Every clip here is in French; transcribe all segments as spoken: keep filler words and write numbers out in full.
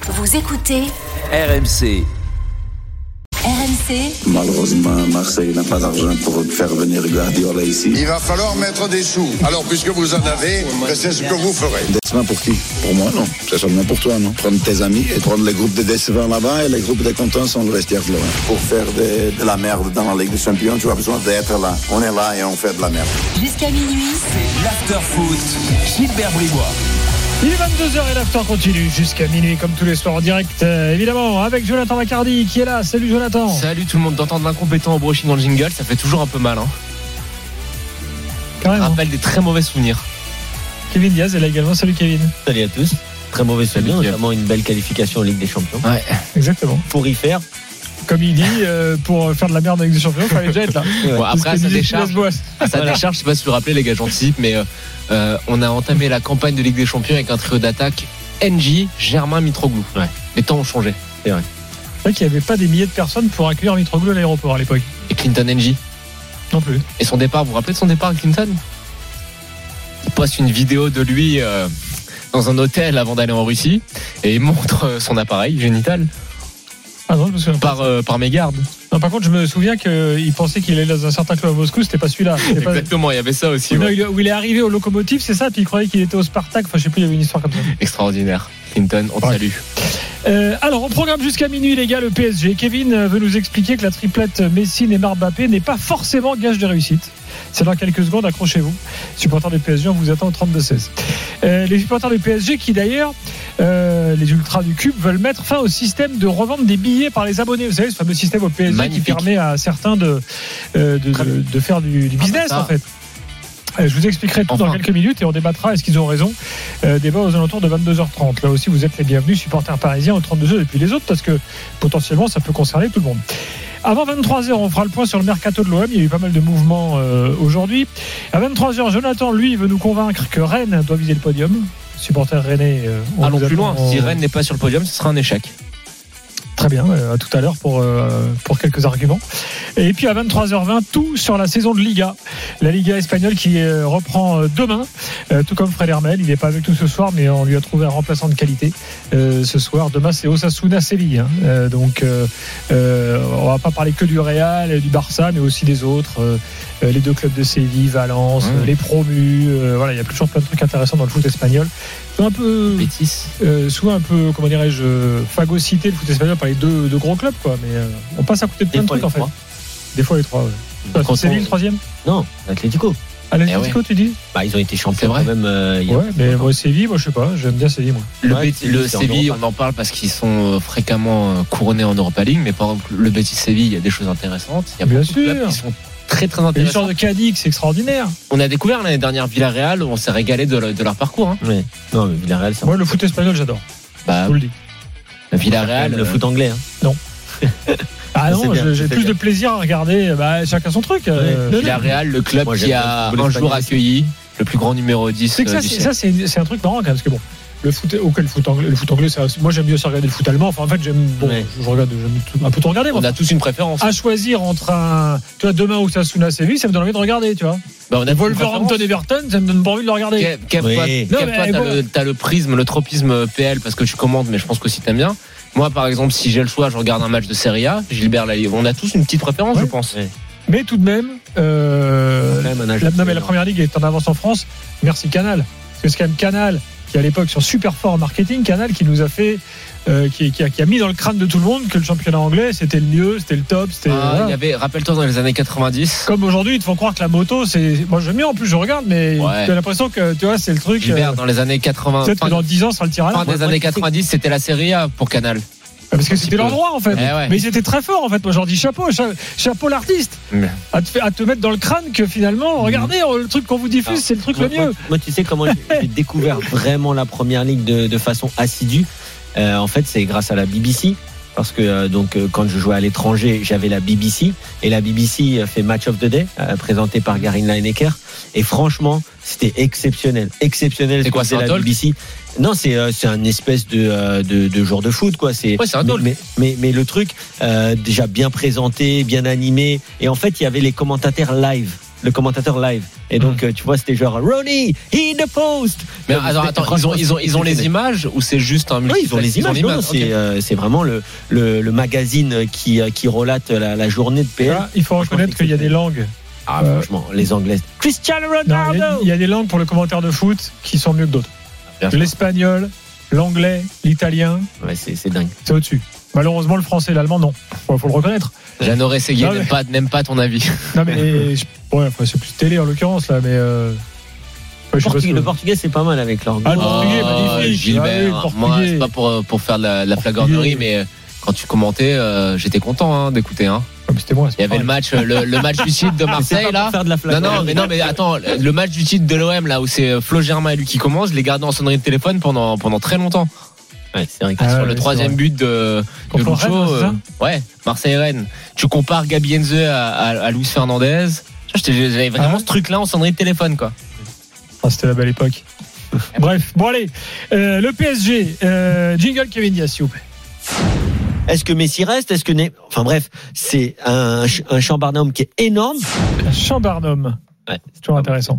Vous écoutez R M C. R M C. Malheureusement, Marseille n'a pas d'argent pour faire venir Guardiola ici. Il va falloir mettre des sous. Alors, puisque vous en avez, c'est ce que vous ferez. Décevant pour qui? Pour moi, non. C'est seulement pour toi, non. Prendre tes amis et prendre les groupes de décevants là-bas et les groupes de contents sont le vestiaire de loin. Pour faire de, de la merde dans la Ligue des Champions, tu as besoin d'être là. On est là et on fait de la merde. Jusqu'à minuit. C'est l'after-foot. Gilbert Bribois. Il est vingt-deux heures et l'after continue jusqu'à minuit comme tous les soirs en direct, euh, évidemment avec Jonathan Maccardy qui est là. Salut Jonathan. Salut tout le monde. D'entendre l'incompétent au brushing dans le jingle, ça fait toujours un peu mal, hein. Carrément. Ça rappelle des très mauvais souvenirs. Kevin Diaz est là également. Salut Kevin. Salut à tous. Très mauvais souvenir, notamment une belle qualification en Ligue des Champions. Ouais, exactement. Pour y faire, comme il dit, euh, pour faire de la merde avec des champions, il fallait déjà être là. bon, après à sa décharge, à sa Voilà. décharge, je sais pas si vous vous rappelez les gars, j'anticipe, mais euh, euh, on a entamé la campagne de Ligue des Champions avec un trio d'attaque N J, Germain, Mitroglou. Ouais. Les temps ont changé. c'est vrai. C'est vrai qu'il n'y avait pas des milliers de personnes pour accueillir Mitroglou à l'aéroport à l'époque. Et Clinton N J. Non plus. Et son départ, vous vous rappelez de son départ à Clinton? Il poste une vidéo de lui euh, dans un hôtel avant d'aller en Russie et il montre euh, son appareil génital Ah non, je me souviens pas. par, euh, par mégarde. Non, par contre, je me souviens qu'il pensait qu'il allait dans un certain club à Moscou, c'était pas celui-là. C'était pas... Exactement, il y avait ça aussi. Non, Ouais. il- où il est arrivé au locomotive, c'est ça, puis il croyait qu'il était au Spartak. Enfin, je sais plus, il y avait une histoire comme ça. Extraordinaire. Clinton, on te Ouais. salue. Euh, alors, on programme jusqu'à minuit, les gars, le P S G. Kevin veut nous expliquer que la triplette Messi, Neymar, Mbappé n'est pas forcément gage de réussite. C'est dans quelques secondes, accrochez-vous. Supporters du P S G, on vous attend au trente-deux seize. Euh, les supporters du P S G qui, d'ailleurs, euh, les ultras du Cube, veulent mettre fin au système de revente des billets par les abonnés. Vous savez, ce fameux système au P S G Magnifique. qui permet à certains de, euh, de, de, de faire du, du business, Ah, bah ça. en fait. Euh, Je vous expliquerai tout Enfin. dans quelques minutes et on débattra. Est-ce qu'ils ont raison? euh, Débat aux alentours de vingt-deux heures trente. Là aussi, vous êtes les bienvenus, supporters parisiens au trente-deux heures et puis les autres, parce que potentiellement, ça peut concerner tout le monde. Avant vingt-trois heures, on fera le point sur le mercato de l'O M. Il y a eu pas mal de mouvements euh, aujourd'hui. À vingt-trois heures, Jonathan, lui, veut nous convaincre que Rennes doit viser le podium. Supporter rennais. Euh, on Allons vous plus attend loin. en- Si Rennes n'est pas sur le podium, ce sera un échec. Très bien, euh, à tout à l'heure pour, euh, pour quelques arguments. Et puis à vingt-trois heures vingt, tout sur la saison de Liga. La Liga espagnole qui euh, reprend euh, demain, euh, tout comme Fred Hermel. Il n'est pas avec nous ce soir, mais on lui a trouvé un remplaçant de qualité euh, ce soir. Demain, c'est Osasuna Séville. Hein. Euh, donc, euh, euh, on va pas parler que du Real et du Barça, mais aussi des autres. Euh, euh, les deux clubs de Séville, Valence, Mmh. euh, les promus. Euh, voilà, il y a toujours plein de trucs intéressants dans le foot espagnol. C'est un peu Bétis. euh, souvent un peu, comment dirais-je, euh, phagocyté le foot espagnol par les deux, deux gros clubs, quoi. Mais euh, on passe à côté de plein de Des fois trucs, en les fait. trois. Des fois les trois, ouais. Toi, Quand Séville, on- le troisième. Non, l'Atlético. À l'Atlético, tu dis? Bah, ils ont été C'est champions vrai. quand même. euh, il y a Ouais, peu mais de temps. moi, Séville, moi, je sais pas. J'aime bien Séville, moi. Le, Ouais, Bétis- Séville, le c'est en Séville, Europa. on en parle parce qu'ils sont euh, fréquemment euh, couronnés en Europa League, mais par exemple, le Betis Séville, il y a des choses intéressantes. Il y a Bien beaucoup de clubs sûr. qui sont très très L'histoire intéressants. de Cadix, c'est extraordinaire. On a découvert l'année dernière Villarreal, on s'est régalé de, le- de leur parcours. Hein. Ouais. Non, mais Villarreal, c'est Moi, le foot espagnol, j'adore. Bah, Je vous le dis. Villarreal, le euh, foot anglais. Hein. Ah c'est non, bien, je- j'ai c'est plus bien. de plaisir à regarder. Bah, chacun son truc. euh, Ouais. Villarreal, le club Moi, qui j'aime a beaucoup un l'espagnol jour aussi. accueilli le plus grand numéro dix C'est que euh, ça, du c'est, siècle. ça, c'est, c'est un truc marrant quand même, parce que bon, le foot, ok, le foot anglais, le foot anglais, ça, moi j'aime mieux aussi regarder le foot allemand. Enfin, en fait, j'aime, bon, Ouais. je, je regarde, j'aime tout- un peu tout regarder. Moi. On a tous une préférence. À choisir entre un, tu vois, demain Osasuna Séville, ça me donne envie de regarder, tu vois. Bah, on a Wolverhampton Everton, ça me donne pas envie de le regarder. Kev, Kev, Oui. toi, Non, Kev, mais toi, t'as, bon. le, t'as le prisme, le tropisme P L parce que tu commandes, mais je pense que si t'aimes bien. Moi, par exemple, si j'ai le choix, je regarde un match de Serie A. Gilbert Lalier, on a tous une petite préférence, Ouais. je pense. Ouais. Mais tout de même, euh, Quand même un âge la, non, mais la énorme. première ligue est en avance en France. Merci Canal, parce que c'est quand même Canal qui à l'époque sont super forts en marketing. Canal qui nous a fait, euh, qui, qui, a, qui a mis dans le crâne de tout le monde que le championnat anglais c'était le mieux, c'était le top, c'était. Ah, voilà. il y avait, rappelle-toi, dans les années quatre-vingt-dix. Comme aujourd'hui, ils te font croire que la moto, c'est. Moi, j'aime bien en plus, je regarde, mais Ouais. tu as l'impression que tu vois, c'est le truc. Gilbert, euh, dans les années quatre-vingts. Peut-être que Fin, dans dix ans, ça sera le tir à fin l'arc. des moi, années tu sais- quatre-vingt-dix, c'était la Serie A pour Canal. Parce que un c'était petit leur peu. droit en fait. Eh ouais. Mais ils étaient très forts en fait. Moi, je leur dis chapeau, cha- chapeau l'artiste. Ouais. À te, à te mettre dans le crâne que finalement, regardez, le truc qu'on vous diffuse, Ah. c'est le truc Moi, le mieux. moi, moi, tu sais comment j'ai j'ai découvert vraiment la première ligue de, de façon assidue. Euh, en fait, c'est grâce à la B B C. Parce que euh, donc euh, quand je jouais à l'étranger, j'avais la B B C et la B B C fait Match of the Day, euh, présenté par Garin Lineker. Et franchement, c'était exceptionnel, exceptionnel. C'est ce quoi, que c'est faisait un la talk B B C. Non, c'est euh, c'est un espèce de, euh, de de joueur de foot quoi. C'est Ouais, c'est un mais, talk. mais mais mais le truc euh, déjà bien présenté, bien animé. Et en fait, il y avait les commentateurs live. le commentateur live. Et donc, mmh. tu vois, c'était genre Ronnie, hit the post. Mais attends, attends, ils ont, ils ont, ils ont les images ou c'est juste un multiplex? Oui, ils ont les images. Ils ont non, c'est, okay. euh, c'est vraiment le, le, le magazine qui, qui relate la, la journée de P L. Là, il faut reconnaître qu'il y a des langues. Ah, euh, franchement, les Anglaises. Cristiano Ronaldo. Non, il y a des langues pour le commentaire de foot qui sont mieux que d'autres. Bien L'espagnol, l'anglais, l'italien. Ouais, c'est, c'est dingue. C'est au-dessus. Malheureusement, le français et l'allemand, non. Il faut le reconnaître. Jeannot Rességuier n'aime, pas, n'aime pas ton avis. Non, mais je, ouais, c'est plus télé en l'occurrence, là, mais. Euh, ouais, portugais, que... Le portugais, c'est pas mal avec l'anglais. Ah, le portugais, oh, magnifique. Gilbert, ah, oui, moi, c'est pas pour, pour faire de la, la flagornerie, mais quand tu commentais, euh, j'étais content hein, d'écouter. Hein. Comme c'était moi. Il y avait le match, le, le match du titre de Marseille là. Faire de la non non mais non mais attends, le match du titre de l'O M là où c'est Flo Germain et lui qui commence, je l'ai gardé en sonnerie de téléphone pendant pendant très longtemps. Ouais, c'est vrai que ah, sur ouais, le troisième but de, de Lucho, euh, ouais, Marseille-Rennes. Tu compares Gabi Heinze à, à, à Luis Fernandez. J'avais vraiment ah. ce truc-là en sonnerie de téléphone, quoi. Ah, c'était la belle époque. Bref, bon allez, euh, le P S G, euh, jingle Kevin Dias, s'il vous plaît. Est-ce que Messi reste? Est-ce que né... Enfin bref, c'est un, un champ Barnum qui est énorme. Un champ Barnum. Ouais, c'est toujours intéressant.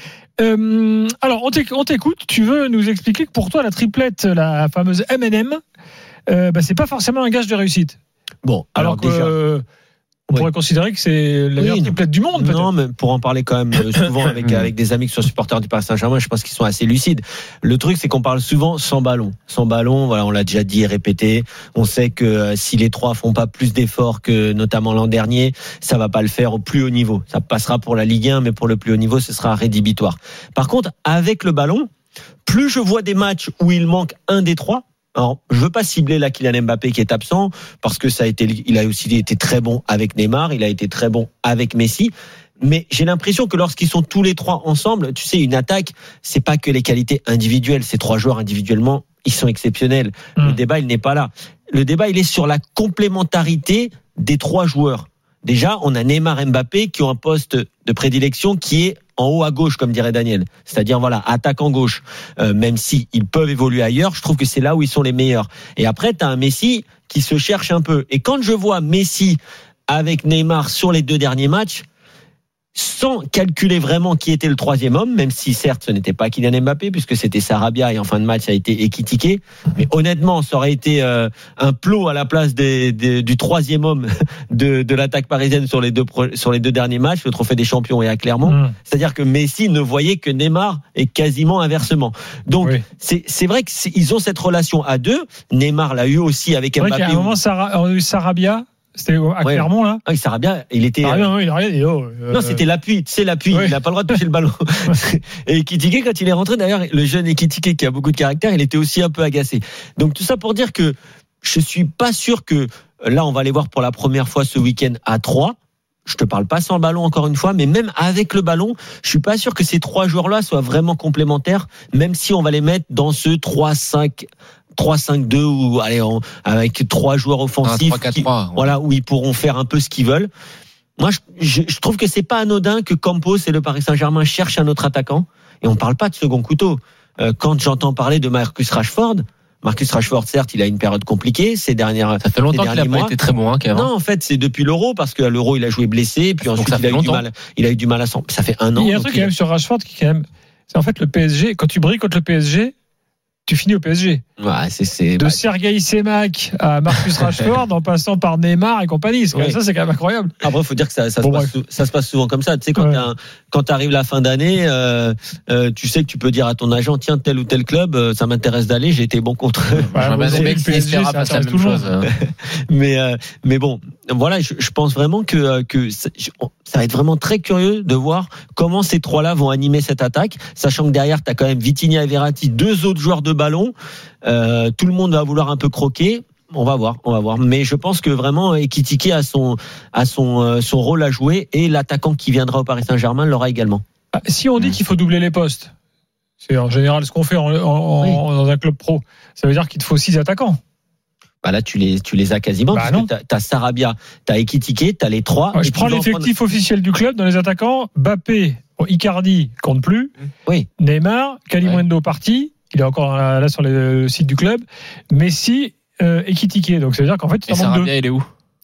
Euh, alors, on t'écoute. Tu veux nous expliquer que pour toi, la triplette, la fameuse M and M, euh, bah, c'est pas forcément un gage de réussite. Bon, alors, alors que, déjà. Euh, on oui. pourrait considérer que c'est la oui, meilleure triplette du monde, peut-être. Non, mais pour en parler quand même souvent avec, avec des amis qui sont supporters du Paris Saint-Germain, je pense qu'ils sont assez lucides. Le truc, c'est qu'on parle souvent sans ballon. Sans ballon, voilà, on l'a déjà dit et répété. On sait que euh, si les trois font pas plus d'efforts que notamment l'an dernier, ça va pas le faire au plus haut niveau. Ça passera pour la Ligue un, mais pour le plus haut niveau, ce sera rédhibitoire. Par contre, avec le ballon, plus je vois des matchs où il manque un des trois, alors, je veux pas cibler là Kylian Mbappé qui est absent parce que ça a été, il a aussi été très bon avec Neymar, il a été très bon avec Messi. Mais j'ai l'impression que lorsqu'ils sont tous les trois ensemble, tu sais, une attaque, c'est pas que les qualités individuelles. Ces trois joueurs individuellement, ils sont exceptionnels. Mmh. Le débat, il n'est pas là. Le débat, il est sur la complémentarité des trois joueurs. Déjà, on a Neymar et Mbappé qui ont un poste de prédilection qui est en haut à gauche, comme dirait Daniel. C'est-à-dire, voilà, attaquant gauche. Euh, même si ils peuvent évoluer ailleurs, je trouve que c'est là où ils sont les meilleurs. Et après, t'as un Messi qui se cherche un peu. Et quand je vois Messi avec Neymar sur les deux derniers matchs, sans calculer vraiment qui était le troisième homme, même si certes ce n'était pas Kylian Mbappé puisque c'était Sarabia et en fin de match ça a été Ekitike, mais honnêtement ça aurait été euh, un plot à la place des, des, du troisième homme de, de l'attaque parisienne sur les deux sur les deux derniers matchs, le trophée des champions et à Clermont. Mmh. C'est-à-dire que Messi ne voyait que Neymar et quasiment inversement. Donc oui. c'est c'est vrai que c'est, ils ont cette relation à deux. Neymar l'a eu aussi avec Mbappé. À un moment Sarah, on a eu Sarabia. C'était à ouais. Clermont, là. Ah, il Sarabia, il était. Sarabia, non, il a rien dit. Oh, euh... Non, c'était l'appui. C'est l'appui. Oui. Il n'a pas le droit de toucher le ballon. Et Ekitike, quand il est rentré, d'ailleurs, le jeune Ekitike qui a beaucoup de caractère, il était aussi un peu agacé. Donc, tout ça pour dire que je suis pas sûr que là, on va les voir pour la première fois ce week-end à trois. Je te parle pas sans le ballon encore une fois, mais même avec le ballon, je suis pas sûr que ces trois joueurs-là soient vraiment complémentaires, même si on va les mettre dans ce trois cinq trois cinq deux ou allez on, avec trois joueurs offensifs trois, quatre, qui, trois, ouais. Voilà où ils pourront faire un peu ce qu'ils veulent. Moi je, je, je trouve que c'est pas anodin que Campos et le Paris Saint-Germain cherchent un autre attaquant et on parle pas de second couteau. Euh, quand j'entends parler de Marcus Rashford, Marcus Rashford certes, il a une période compliquée ces dernières Ça fait longtemps qu'il a mois. pas été très bon hein, quand même. Non, en fait, c'est depuis l'Euro parce que à l'Euro, il a joué blessé puis ensuite il a eu du mal il a eu du mal à s'en ça fait un an. Il y a un truc quand même sur Rashford qui quand même c'est en fait le P S G quand tu brilles contre le P S G tu finis au P S G. Ouais, c'est, c'est... De Sergueï Semak à Marcus Rashford en passant par Neymar et compagnie. C'est oui. Ça, c'est quand même incroyable. Après, il faut dire que ça, ça, bon, se passe, ça se passe souvent comme ça. Tu sais, quand, ouais. quand tu arrives la fin d'année, euh, euh, tu sais que tu peux dire à ton agent, tiens, tel ou tel club, euh, ça m'intéresse d'aller, j'ai été bon contre eux. Ouais, ouais, des mecs qui espèrent pas la même chose. mais, euh, mais bon, voilà, je, je pense vraiment que, que ça, ça va être vraiment très curieux de voir comment ces trois-là vont animer cette attaque, sachant que derrière, tu as quand même Vitinha et Verratti, deux autres joueurs de ballon. Euh, tout le monde va vouloir un peu croquer. On va voir, on va voir. Mais je pense que vraiment Ekitike a son a son euh, son rôle à jouer et l'attaquant qui viendra au Paris Saint-Germain l'aura également. Ah, si on dit qu'il faut doubler les postes, c'est en général ce qu'on fait en, en, oui. en, dans un club pro. Ça veut dire qu'il te faut six attaquants. Bah là tu les tu les as quasiment bah parce non. que t'as, t'as Sarabia, t'as Ekitike, t'as les trois. Ouais, je prends l'effectif prendre... officiel du club dans les attaquants. Mbappé, bon, Icardi compte plus. Oui. Neymar, Kalimundo ouais. parti. Il est encore là, là sur le site du club. Messi, euh, Ekitike. Donc ça veut dire qu'en fait, tu t'en manques deux. Et il est où?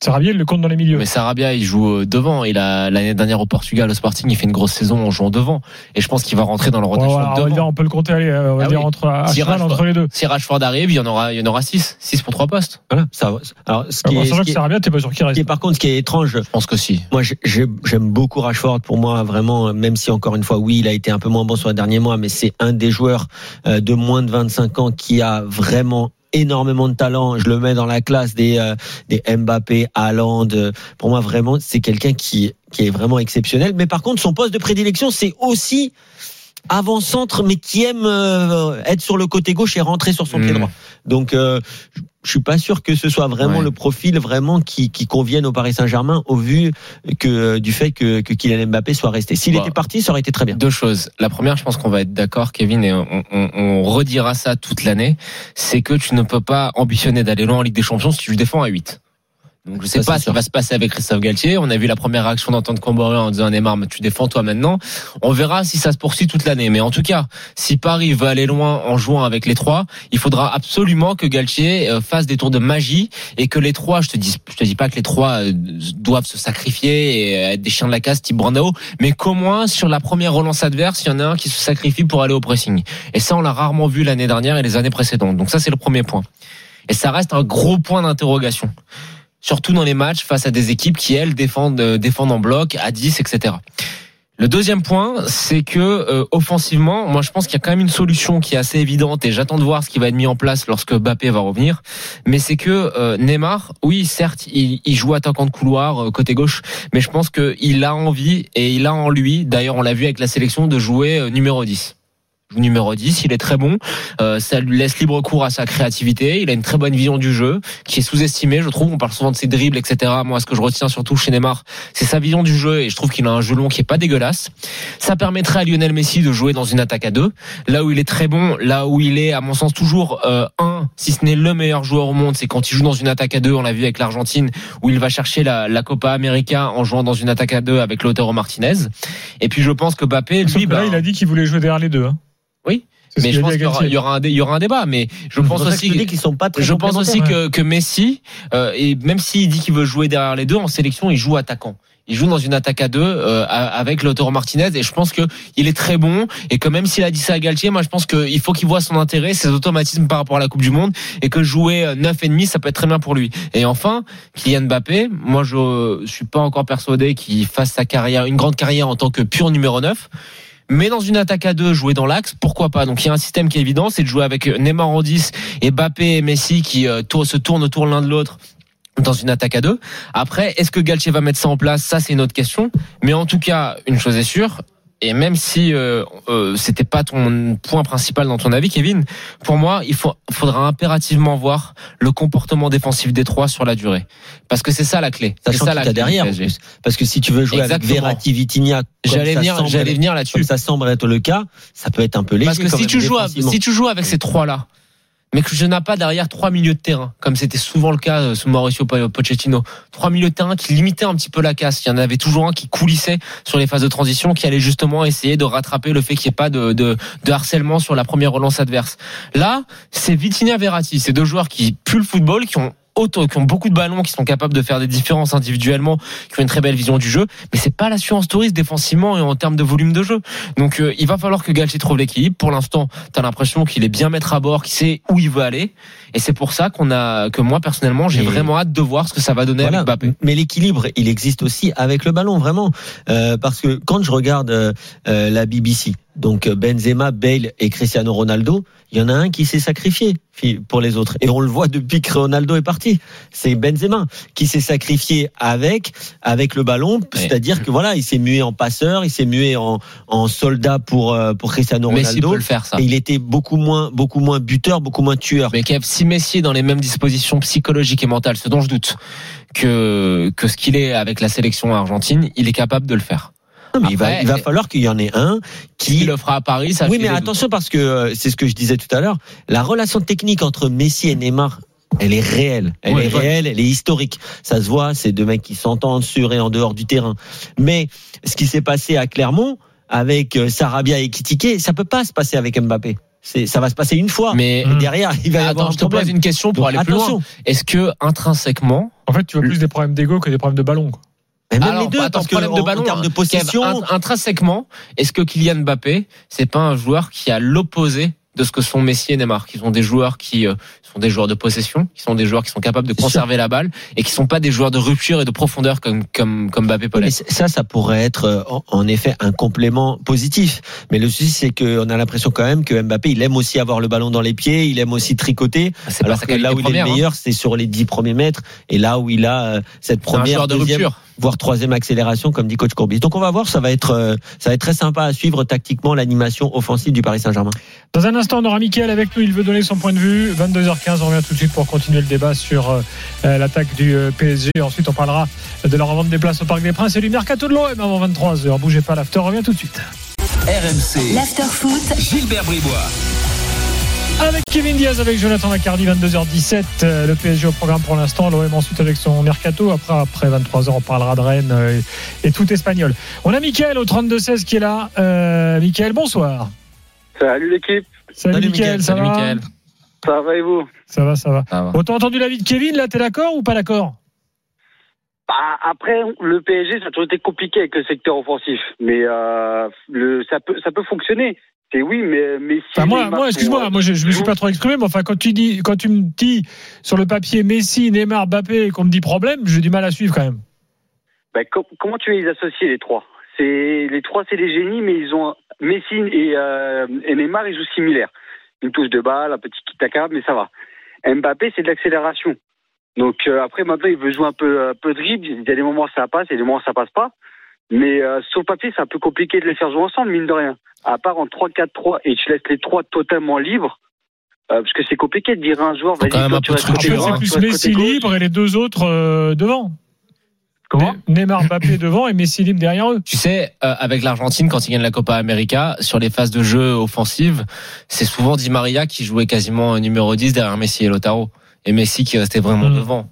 Sarabia, il le compte dans les milieux. Mais Sarabia, il joue devant. Il a l'année dernière au Portugal, au Sporting, il fait une grosse saison en jouant devant. Et je pense qu'il va rentrer dans le rotation ouais, ouais, devant. On, va dire, on peut le compter, allez, on va ah dire oui. entre à si cheval Rashford, entre les deux. Si Rashford arrive, il y en aura, il y en aura six, six pour trois postes. Voilà. Ça, alors, ce qui Alors, est, sachant ce que qui est- Sarabia, t'es pas sûr qu'il reste. qui est, par contre, ce qui est étrange, Je pense que si. moi, j'ai- j'ai- j'aime beaucoup Rashford. Pour moi, vraiment, même si encore une fois, oui, il a été un peu moins bon sur les derniers mois, mais c'est un des joueurs euh, de moins de vingt-cinq ans qui a vraiment énormément de talent. Je le mets dans la classe des euh, des Mbappé, Haaland. Pour moi, vraiment, c'est quelqu'un qui qui est vraiment exceptionnel. Mais par contre, son poste de prédilection, c'est aussi avant-centre, mais qui aime euh, être sur le côté gauche et rentrer sur son Mmh. pied droit. Donc, euh, je suis pas sûr que ce soit vraiment Ouais. le profil vraiment qui, qui convienne au Paris Saint-Germain au vu que du fait que, que Kylian Mbappé soit resté. S'il Bah, était parti, ça aurait été très bien. Deux choses. La première, je pense qu'on va être d'accord, Kevin, et on, on, on redira ça toute l'année, c'est que tu ne peux pas ambitionner d'aller loin en Ligue des Champions si tu défends à huit. Donc je sais Ça, pas c'est ce qui sûr. va se passer avec Christophe Galtier. On a vu la première réaction d'Antoine Camboré en disant Neymar, mais tu défends toi maintenant. On verra si ça se poursuit toute l'année. Mais en tout cas, si Paris veut aller loin en jouant avec les trois, il faudra absolument que Galtier euh, fasse des tours de magie et que les trois, je te dis, je te dis pas que les trois euh, doivent se sacrifier et être des chiens de la casse type Brandao, mais qu'au moins sur la première relance adverse, il y en a un qui se sacrifie pour aller au pressing. Et ça, on l'a rarement vu l'année dernière et les années précédentes. Donc ça, c'est le premier point. Et ça reste un gros point d'interrogation. Surtout dans les matchs face à des équipes qui, elles, défendent, euh, défendent en bloc, à dix, et cetera. Le deuxième point, c'est que euh, offensivement, moi je pense qu'il y a quand même une solution qui est assez évidente et j'attends de voir ce qui va être mis en place lorsque Mbappé va revenir. Mais c'est que euh, Neymar, oui certes, il, il joue attaquant de couloir euh, côté gauche, mais je pense qu'il a envie et il a en lui, d'ailleurs on l'a vu avec la sélection, de jouer euh, numéro dix. Numéro dix, il est très bon, euh, ça lui laisse libre cours à sa créativité, il a une très bonne vision du jeu qui est sous-estimée, je trouve. On parle souvent de ses dribbles, et cetera. Moi, ce que je retiens surtout chez Neymar, c'est sa vision du jeu et je trouve qu'il a un jeu long qui est pas dégueulasse. Ça permettrait à Lionel Messi de jouer dans une attaque à deux, là où il est très bon, là où il est à mon sens toujours euh, un, si ce n'est le meilleur joueur au monde, c'est quand il joue dans une attaque à deux. On l'a vu avec l'Argentine où il va chercher la, la Copa América en jouant dans une attaque à deux avec Lautaro Martinez. Et puis je pense que Mbappé, Sauf lui, que là, bah, il a dit qu'il voulait jouer derrière les deux. Hein. oui. C'est ce Mais qu'il je a pense dit qu'il y à aura, Galtier. il y aura un, dé- il y aura un débat. Mais je C'est pense pour ça que aussi, je te dis qu'ils sont pas très je pense aussi complémentaires. que, que Messi, euh, et même s'il dit qu'il veut jouer derrière les deux, en sélection, il joue attaquant. Il joue dans une attaque à deux euh, avec Lautaro Martinez et je pense que il est très bon et que même s'il a dit ça à Galtier, moi je pense qu'il faut qu'il voit son intérêt, ses automatismes par rapport à la Coupe du Monde et que jouer neuf et demi ça peut être très bien pour lui. Et enfin, Kylian Mbappé, moi je suis pas encore persuadé qu'il fasse sa carrière, une grande carrière en tant que pur numéro neuf. Mais dans une attaque à deux, jouer dans l'axe, pourquoi pas? Donc il y a un système qui est évident, c'est de jouer avec Neymar en dix et Mbappé et Messi qui euh, tour, se tournent autour l'un de l'autre dans une attaque à deux. Après, est-ce que Galtier va mettre ça en place? Ça, c'est une autre question. Mais en tout cas, une chose est sûre, et même si euh, euh, c'était pas ton point principal dans ton avis, Kevin, pour moi, il faut, faudra impérativement voir le comportement défensif des trois sur la durée, parce que c'est ça la clé. C'est Sachant ça qu'il la y a clé du derrière, P en S G. plus. Parce que si tu veux jouer Exactement. avec Verratti, Vitinha, comme J'allais ça venir, semble- j'allais venir là-dessus. comme ça semble être le cas, ça peut être un peu léger. Parce que quand si même, tu joues, défensivement. si tu joues avec ces trois-là, mais que je n'ai pas derrière trois milieux de terrain, comme c'était souvent le cas sous Mauricio Pochettino, trois milieux de terrain qui limitaient un petit peu la casse. Il y en avait toujours un qui coulissait sur les phases de transition, qui allait justement essayer de rattraper le fait qu'il n'y ait pas de, de, de harcèlement sur la première relance adverse. Là, c'est Vitinha, Verratti, ces deux joueurs qui puent le football, qui ont auto, qui ont beaucoup de ballons, qui sont capables de faire des différences individuellement, qui ont une très belle vision du jeu, mais c'est pas l'assurance touriste défensivement et en termes de volume de jeu. Donc euh, il va falloir que Galtier trouve l'équilibre. Pour l'instant, t'as l'impression qu'il est bien maître à bord, qu'il sait où il veut aller, et c'est pour ça qu'on a, que moi personnellement, j'ai Et vraiment hâte de voir ce que ça va donner Voilà. avec Mbappé. Mais l'équilibre, il existe aussi avec le ballon, vraiment. Euh, parce que quand je regarde euh, euh, la B B C, donc Benzema, Bale et Cristiano Ronaldo, il y en a un qui s'est sacrifié pour les autres. Et on le voit depuis que Ronaldo est parti. C'est Benzema qui s'est sacrifié avec avec le ballon. Ouais. C'est-à-dire que voilà, il s'est mué en passeur, il s'est mué en, en soldat pour euh, pour Cristiano Messi Ronaldo. peut le faire, ça. Et il était beaucoup moins beaucoup moins buteur, beaucoup moins tueur. Mais Kev, si Messi est dans les mêmes dispositions psychologiques et mentales, ce dont je doute, que que ce qu'il est avec la sélection argentine, il est capable de le faire. Non, mais il va, Après, il va falloir qu'il y en ait un qui Qui le fera à Paris, ça Oui, fait mais des attention parce que euh, c'est ce que je disais tout à l'heure. La relation technique entre Messi et Neymar, elle est réelle. Elle Ouais, est ouais. réelle, elle est historique. Ça se voit, c'est deux mecs qui s'entendent sur et en dehors du terrain. Mais ce qui s'est passé à Clermont avec euh, Sarabia et Ekitike, ça peut pas se passer avec Mbappé. C'est, ça va se passer une fois. Mais Et derrière, il va y avoir attends, un je te pose problème. une question pour Donc, aller plus attention. loin. Est-ce que intrinsèquement, En fait, tu vois plus des problèmes d'ego que des problèmes de ballon, quoi. Mais même Alors, les deux, attends, parce que problème en, de ballon, en termes de Kev, possession, int- intrinsèquement, est-ce que Kylian Mbappé, c'est pas un joueur qui a l'opposé de ce que sont Messi et Neymar, qui sont des joueurs qui euh, sont des joueurs de possession, qui sont des joueurs qui sont capables de C'est conserver la balle et qui sont pas des joueurs de rupture et de profondeur comme comme comme Mbappé peut mais l'être. ça, ça pourrait être en, en effet un complément positif. Mais le souci, c'est qu'on a l'impression quand même que Mbappé, il aime aussi avoir le ballon dans les pieds, il aime aussi tricoter. C'est pas Alors sa que là qualité où il est première, le meilleur, c'est sur les dix premiers mètres, et là où il a euh, cette C'est un première, joueur de deuxième, rupture. voire troisième accélération, comme dit coach Courbis. Donc on va voir, ça va être, euh, ça va être très sympa à suivre tactiquement l'animation offensive du Paris Saint-Germain. Dans un instant, on aura Mickaël avec nous. Il veut donner son point de vue. vingt-deux heures quinze, on revient tout de suite pour continuer le débat sur euh, l'attaque du euh, P S G. Ensuite, on parlera de la revente des places au Parc des Princes et du mercato de l'O M avant vingt-trois heures. Bougez pas, l'after revient tout de suite. R M C, L'after-foot, Gilbert Bribois. Avec Kevin Diaz, avec Jonathan Maccardy, vingt-deux heures dix-sept. Euh, le P S G au programme pour l'instant. L'O M ensuite avec son mercato. Après, après vingt-trois heures, on parlera de Rennes euh, et, et tout espagnol. On a Mickaël au trente-deux seize qui est là. Euh, Mickaël, bonsoir. Salut l'équipe, Salut, Salut, Mickaël, Mickaël. ça Salut va Mickaël. ça va et vous? Ça va, ça va. Ça va. Bon, t'as entendu l'avis de Kevin, là, t'es d'accord ou pas d'accord? Bah, après, le P S G, ça a toujours été compliqué avec le secteur offensif, mais euh, le, ça peut, ça peut fonctionner. C'est oui, mais mais si Enfin, moi, Neymar moi, excuse-moi, pour- moi, je, je me suis pas trop exprimé, mais enfin, quand tu dis, quand tu me dis sur le papier Messi, Neymar, Mbappé, et qu'on me dit problème, j'ai du mal à suivre quand même. Bah, com- comment tu veux les associer les trois? C'est les trois, c'est des génies, mais ils ont Messi et, euh, et Neymar, ils jouent similaire. Une touche de balle, un petit kitaka, mais ça va. Mbappé, c'est de l'accélération. Donc euh, après, maintenant, il veut jouer un peu, un peu de dribble. Il y a des moments où ça passe, il y a des moments où ça passe pas. Mais euh, sur le papier, c'est un peu compliqué de les faire jouer ensemble, mine de rien. À part en trois quatre trois, et tu laisses les trois totalement libres, euh, parce que c'est compliqué de dire à un joueur, vas-y, quand même toi, un tu peu de restes côté Après, structure, droit, c'est tu plus restes Messi côté gauche. libre et les deux autres euh, devant. Comment Ne- Neymar, Mbappé devant et Messi libre derrière eux. Tu sais, euh, avec l'Argentine, quand ils gagnent la Copa América, sur les phases de jeu offensives, c'est souvent Di Maria qui jouait quasiment numéro dix derrière Messi et Lautaro. Et Messi qui restait vraiment Mmh. devant.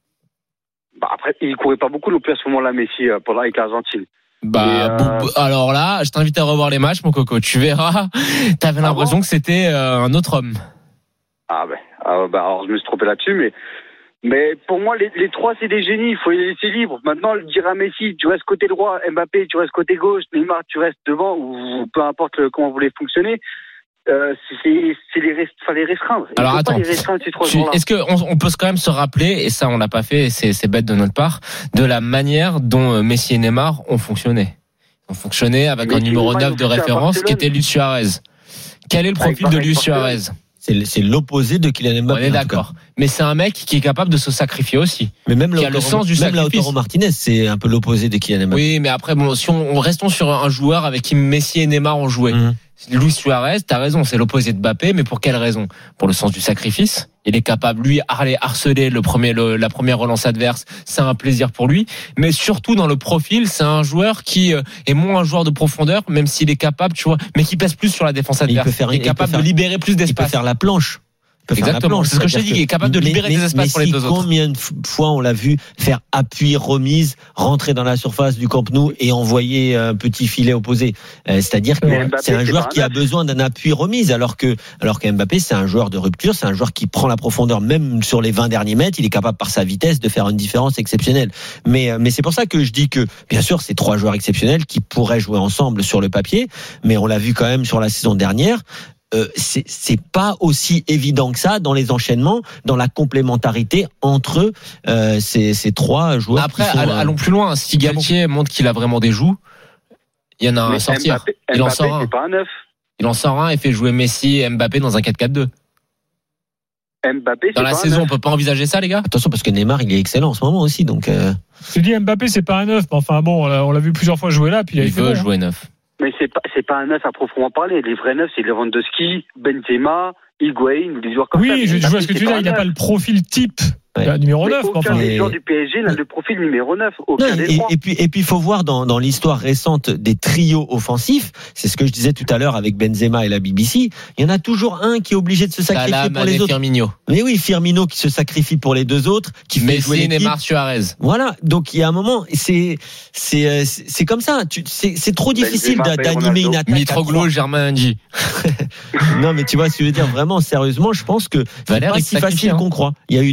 Bah, après, il courait pas beaucoup non plus à ce moment-là, Messi, euh, pour avec l'Argentine. Bah, Et, euh, bou- bou- alors là, je t'invite à revoir les matchs, mon coco. Tu verras, t'avais Ah l'impression bon que c'était euh, un autre homme. Ah ben, ah, bah, alors je me suis trompé là-dessus, mais mais pour moi, les, les trois, c'est des génies. Il faut les laisser libres. Maintenant, le dire à Messi, tu restes côté droit, Mbappé, tu restes côté gauche, Neymar, tu restes devant, ou peu importe le- comment vous voulez fonctionner. Euh, c'est c'est les, rest, enfin, les restreindre. Il Alors faut attends, pas les restreindre ces trois Tu- jours-là. est-ce que on, on peut quand même se rappeler, et ça on l'a pas fait, et c'est, c'est bête de notre part, de la manière dont euh, Messi et Neymar ont fonctionné. Ils ont fonctionné avec Messi un et numéro Neymar, ils neuf ont de fonctionné à référence qui Barcelone. était Luis Suarez. Quel est le Avec profil de Barcelone. Luis Suarez? C'est, c'est l'opposé de Kylian On Mbappé. est en tout cas. d'accord. Mais c'est un mec qui est capable de se sacrifier aussi. Mais même Qui a le Lautaro- sens du même sacrifice. Lautaro Martinez, c'est un peu l'opposé de Kylian Mbappé. Oui, mais après, bon, si on, on restons sur un joueur avec qui Messi et Neymar ont joué. Mhm. Luis Suarez, t'as raison, c'est l'opposé de Mbappé, mais pour quelle raison? Pour le sens du sacrifice. Il est capable, lui, d'aller harceler le premier, le- la première relance adverse. C'est un plaisir pour lui. Mais surtout dans le profil, c'est un joueur qui euh, est moins un joueur de profondeur, même s'il est capable, tu vois, mais qui pèse plus sur la défense il adverse. peut faire- il est il peut capable faire- de libérer plus Il peut d'espace. faire la planche. Il peut faire la Exactement, planche. c'est ce que je t'ai C'est-à-dire dit, il est capable de Mais- libérer mais- des espaces pour les Messi, deux autres. Combien de f- fois on l'a vu faire appui, remise, rentrer dans la surface du Camp Nou et envoyer un petit filet opposé. Euh, C'est-à-dire que Mais Mbappé, c'est un c'est joueur pas un qui a neuf. besoin d'un appui remise, alors que alors qu'Mbappé c'est un joueur de rupture, c'est un joueur qui prend la profondeur même sur les vingt derniers mètres. Il est capable par sa vitesse de faire une différence exceptionnelle. Mais euh, mais c'est pour ça que je dis que bien sûr c'est trois joueurs exceptionnels qui pourraient jouer ensemble sur le papier, mais on l'a vu quand même sur la saison dernière. Euh, c'est, c'est pas aussi évident que ça dans les enchaînements, dans la complémentarité entre euh, ces, ces trois joueurs. Après, qui sont, all- euh, allons plus loin. Si Galtier montre qu'il a vraiment des joues, il y en a un Mais à sortir. Mbappé, Il en Mbappé, sort un. c'est pas un neuf. Il en sort un et fait jouer Messi et Mbappé dans un quatre quatre deux. Mbappé, c'est Dans la pas un saison, on neuf. peut pas envisager ça, les gars? Attention parce que Neymar il est excellent en ce moment aussi, donc. Euh... Je dis Mbappé, c'est pas un neuf, mais enfin bon, on l'a, on l'a vu plusieurs fois jouer là, puis il a Il été veut bon, hein. jouer neuf. Mais c'est pas, c'est pas un neuf à proprement parler. Les vrais neufs, c'est Lewandowski, Benzema, Higuain, des joueurs comme ça. Oui, je, je vois ce que Mbappé, tu veux c'est dire, il n'a un pas neuf. le profil type Ouais. d'un numéro Mais neuf, mais aucun enfin. des mais- joueurs du P S G n'a le profil numéro neuf. Aucun Non, des et, trois. et puis et puis il faut voir dans, dans l'histoire récente des trios offensifs, c'est ce que je disais tout à l'heure avec Benzema et la B B C, il y en a toujours un qui est obligé de se sacrifier Salah, pour Mané, les autres. Firmino. Mais oui, Firmino qui se sacrifie pour les deux autres, qui fait jouer Messi, l'équipe. Neymar, Suarez. Voilà, donc il y a un moment, c'est c'est euh, c'est c'est comme ça. Tu, c'est c'est trop difficile Benzema, d'a- d'animer une Ronaldo. attaque. à Mitroglou, trois. Germain Ndi. Non, mais tu vois ce que je veux dire. Vraiment, sérieusement, je pense que c'est Valère, pas il si sacrifie, facile hein. qu'on croit. Il y a eu de grands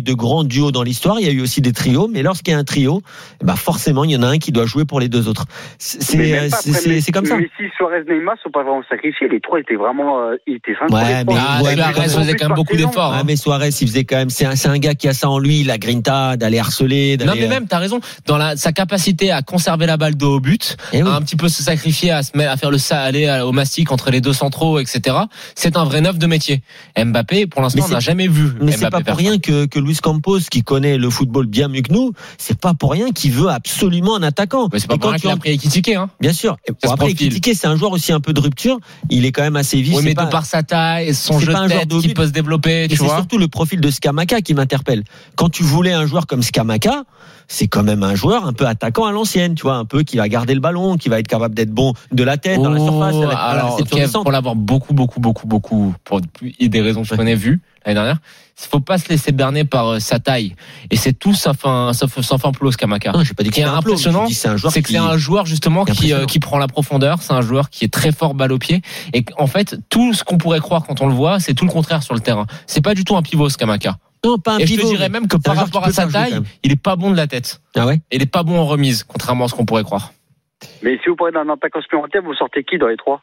duos dans l'histoire, il y a eu aussi des trios, mais lorsqu'il y a un trio, bah forcément, il y en a un qui doit jouer pour les deux autres. C'est, c'est, c'est, c'est comme ça. Messi, Suarez, Neymar sont pas vraiment sacrifiés. Les trois étaient vraiment, euh, ils étaient cinq. Ouais, mais, ah, ouais, Suarez faisait quand même beaucoup d'efforts. Ah, hein. mais Suarez, il faisait quand même, c'est un, c'est un gars qui a ça en lui, la grinta, d'aller harceler, d'aller. Non, mais même, t'as raison, dans la, sa capacité à conserver la balle dos au but, oui. à un petit peu se sacrifier, à se mettre, à faire le ça, aller au mastic entre les deux centraux, et cetera. C'est un vrai neuf de métier. Mbappé, pour l'instant, on n'a jamais vu. Mais Mbappé c'est pas pour rien que, que Luis Campos, qui connaît le football bien mieux que nous, c'est pas pour rien qu'il veut absolument un attaquant. Mais c'est pas pour rien qu'il a pris Ekitike, hein. Bien sûr. Bon, après, Ekitike, c'est un joueur aussi un peu de rupture. Il est quand même assez vif. Oui, mais pas, de par sa taille, son jeu de tête qui peut se développer, tu et vois. C'est surtout le profil de Scamacca qui m'interpelle. Quand tu voulais un joueur comme Scamacca, c'est quand même un joueur un peu attaquant à l'ancienne, tu vois, un peu qui va garder le ballon, qui va être capable d'être bon de la tête, oh, dans la surface. À la, alors, à la Kev, pour l'avoir beaucoup, beaucoup, beaucoup, beaucoup, pour des raisons que je connais vues l'année dernière, il faut pas se laisser berner par euh, sa taille. Et c'est tout sauf un, sauf, sauf un plot, Scamacca. Non, j'ai pas dit que ce qui est impressionnant, c'est, un joueur c'est que qui... c'est un joueur justement qui, euh, qui prend la profondeur. C'est un joueur qui est très fort balle au pied. Et en fait, tout ce qu'on pourrait croire quand on le voit, c'est tout le contraire sur le terrain. C'est pas du tout un pivot, Scamacca. Non, pas un et pivot. Je te dirais même que par rapport à sa taille, il est pas bon de la tête. Ah ouais? Il est pas bon en remise, contrairement à ce qu'on pourrait croire. Mais si vous parlez d'un attaquant supplémentaire, vous sortez qui dans les trois?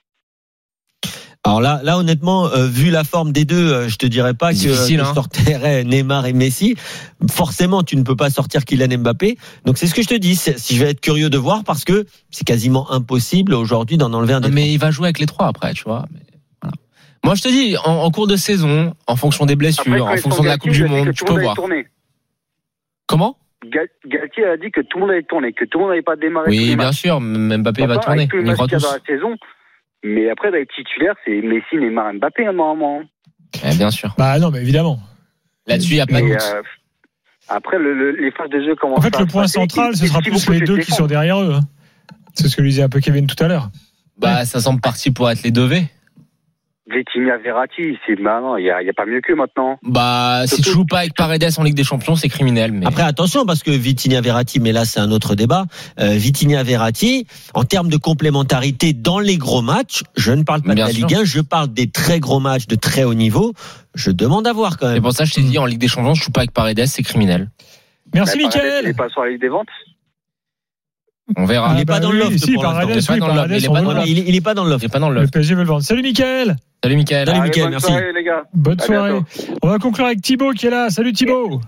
Alors là, là honnêtement, euh, vu la forme des deux, euh, je te dirais pas que, que je hein. sortirais Neymar et Messi. Forcément, tu ne peux pas sortir Kylian Mbappé. Donc c'est ce que je te dis. Si je vais être curieux de voir, parce que c'est quasiment impossible aujourd'hui d'en enlever un des Mais trois. il va jouer avec les trois après, tu vois. Mais voilà. Moi, je te dis, en, en cours de saison, en fonction des blessures, après, en fonction de la Coupe du Monde, tu peux voir. Tourné. Comment? Galtier a dit que tout le monde allait tourner, que tout le monde n'allait pas démarrer. Oui, bien sûr, Mbappé Papa, va tourner. Avec tout le on y croit tous. dans la saison. Mais après, dans les titulaires, c'est Messi, Neymar, Mbappé, normalement. Eh bien sûr. Bah non, mais évidemment. Là-dessus, il n'y a pas de doute. Euh, après, le, le, les phases de jeu commencent. En fait, le point central, ce sera plus les deux qui sont derrière eux. Hein. C'est ce que lui disait un peu Kevin tout à l'heure. Bah, ça semble parti pour être les deux V. Vitinha, Verratti, c'est maintenant, il y a, y a pas mieux que maintenant. Bah, si tu joues pas avec Paredes en Ligue des Champions, c'est criminel. Mais... Après, attention, parce que Vitinha, Verratti, mais là, c'est un autre débat. Euh, Vitinha, Verratti, en termes de complémentarité dans les gros matchs, je ne parle pas Bien de la sûr. Ligue un, je parle des très gros matchs de très haut niveau. Je demande à voir quand même. C'est pour ça que je t'ai dit, en Ligue des Champions, je joue pas avec Paredes, c'est criminel. Merci, bah, Mickaël. Il est pas sur la Ligue des ventes. On verra. Ah, il est bah, pas dans oui, le loft. Si, pour Paredes, il est pas oui, dans le loft. Paredes, Il est pas dans le loft. Il est, il est pas dans le loft. Il est pas dans le Le loft. P S G veut le vendre. Salut, Mickaël. Salut, Mickaël. Salut, Allez, Mickaël, bonne merci. soirée, les gars. Bonne À soirée. bientôt. On va conclure avec Thibaut qui est là. Salut, Thibaut.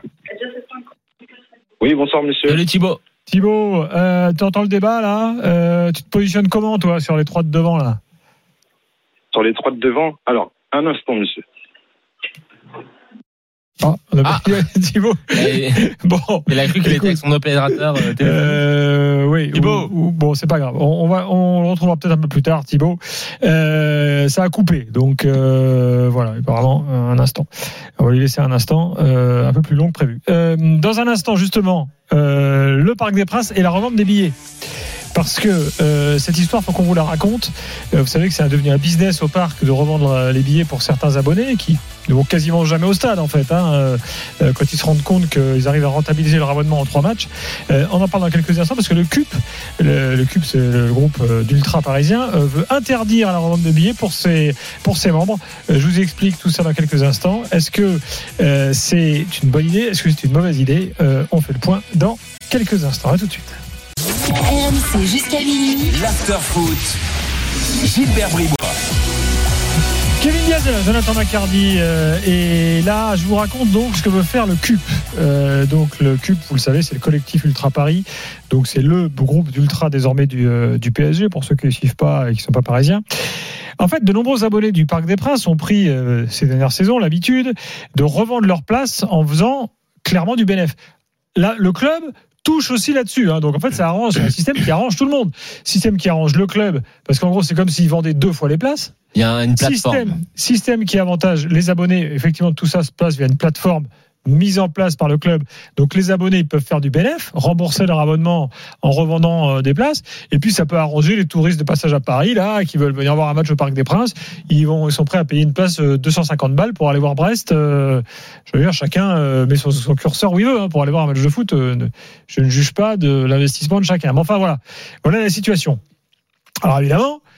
Oui, bonsoir, monsieur. Salut, Thibaut. Thibaut, euh, tu entends le débat, là euh, tu te positionnes comment, toi, sur les trois de devant, là? Sur les trois de devant. Alors, un instant, monsieur. Oh, on a Ah. pas Thibaut. Et... Bon. Il a cru qu'il était avec son opérateur. Euh, euh, oui. Thibaut. Ou, ou, bon, c'est pas grave. On, on va, on le retrouvera peut-être un peu plus tard, Thibaut. Euh, ça a coupé, donc euh, voilà. Apparemment, un instant. On va lui laisser un instant, euh, un peu plus long que prévu. Euh, dans un instant, justement, euh, le Parc des Princes et la revente des billets. Parce que euh, cette histoire, faut qu'on vous la raconte. Euh, vous savez que c'est devenu un business au parc de revendre les billets pour certains abonnés qui ne vont quasiment jamais au stade, en fait, hein, euh, quand ils se rendent compte qu'ils arrivent à rentabiliser leur abonnement en trois matchs. Euh, on en parle dans quelques instants parce que le C U P, le, le C U P, c'est le groupe d'ultra parisiens, euh, veut interdire la revente de billets pour ses pour ses membres. Euh, je vous explique tout ça dans quelques instants. Est-ce que euh, c'est une bonne idée? Est-ce que c'est une mauvaise idée? euh, On fait le point dans quelques instants. À tout de suite. R M C jusqu'à minuit. L'afterfoot. Gilbert Bribois. Kevin Diaz, Jonathan Maccardy, euh, et là je vous raconte donc ce que veut faire le C U P. Euh, donc le C U P, vous le savez, c'est le collectif Ultra Paris. Donc c'est le groupe d'ultra désormais du, euh, du P S G pour ceux qui ne suivent pas et qui ne sont pas parisiens. En fait, de nombreux abonnés du Parc des Princes ont pris euh, ces dernières saisons l'habitude de revendre leur place en faisant clairement du bénéfice. Là, le club touche aussi là-dessus, hein. Donc en fait ça arrange, c'est un système qui arrange tout le monde, système qui arrange le club, parce qu'en gros c'est comme s'ils vendaient deux fois les places. Il y a une plateforme. Système, système qui avantage les abonnés. Effectivement, tout ça se passe via une plateforme mise en place par le club. Donc les abonnés ils peuvent faire du bénéfice, rembourser leur abonnement en revendant euh, des places. Et puis ça peut arranger les touristes de passage à Paris là qui veulent venir voir un match au Parc des Princes. Ils vont, ils sont prêts à payer une place euh, deux cent cinquante balles pour aller voir Brest. Euh, je veux dire, chacun euh, met son, son curseur où il veut hein, pour aller voir un match de foot. Euh, je ne juge pas de l'investissement de chacun. Mais enfin voilà, voilà la situation. Alors évidemment.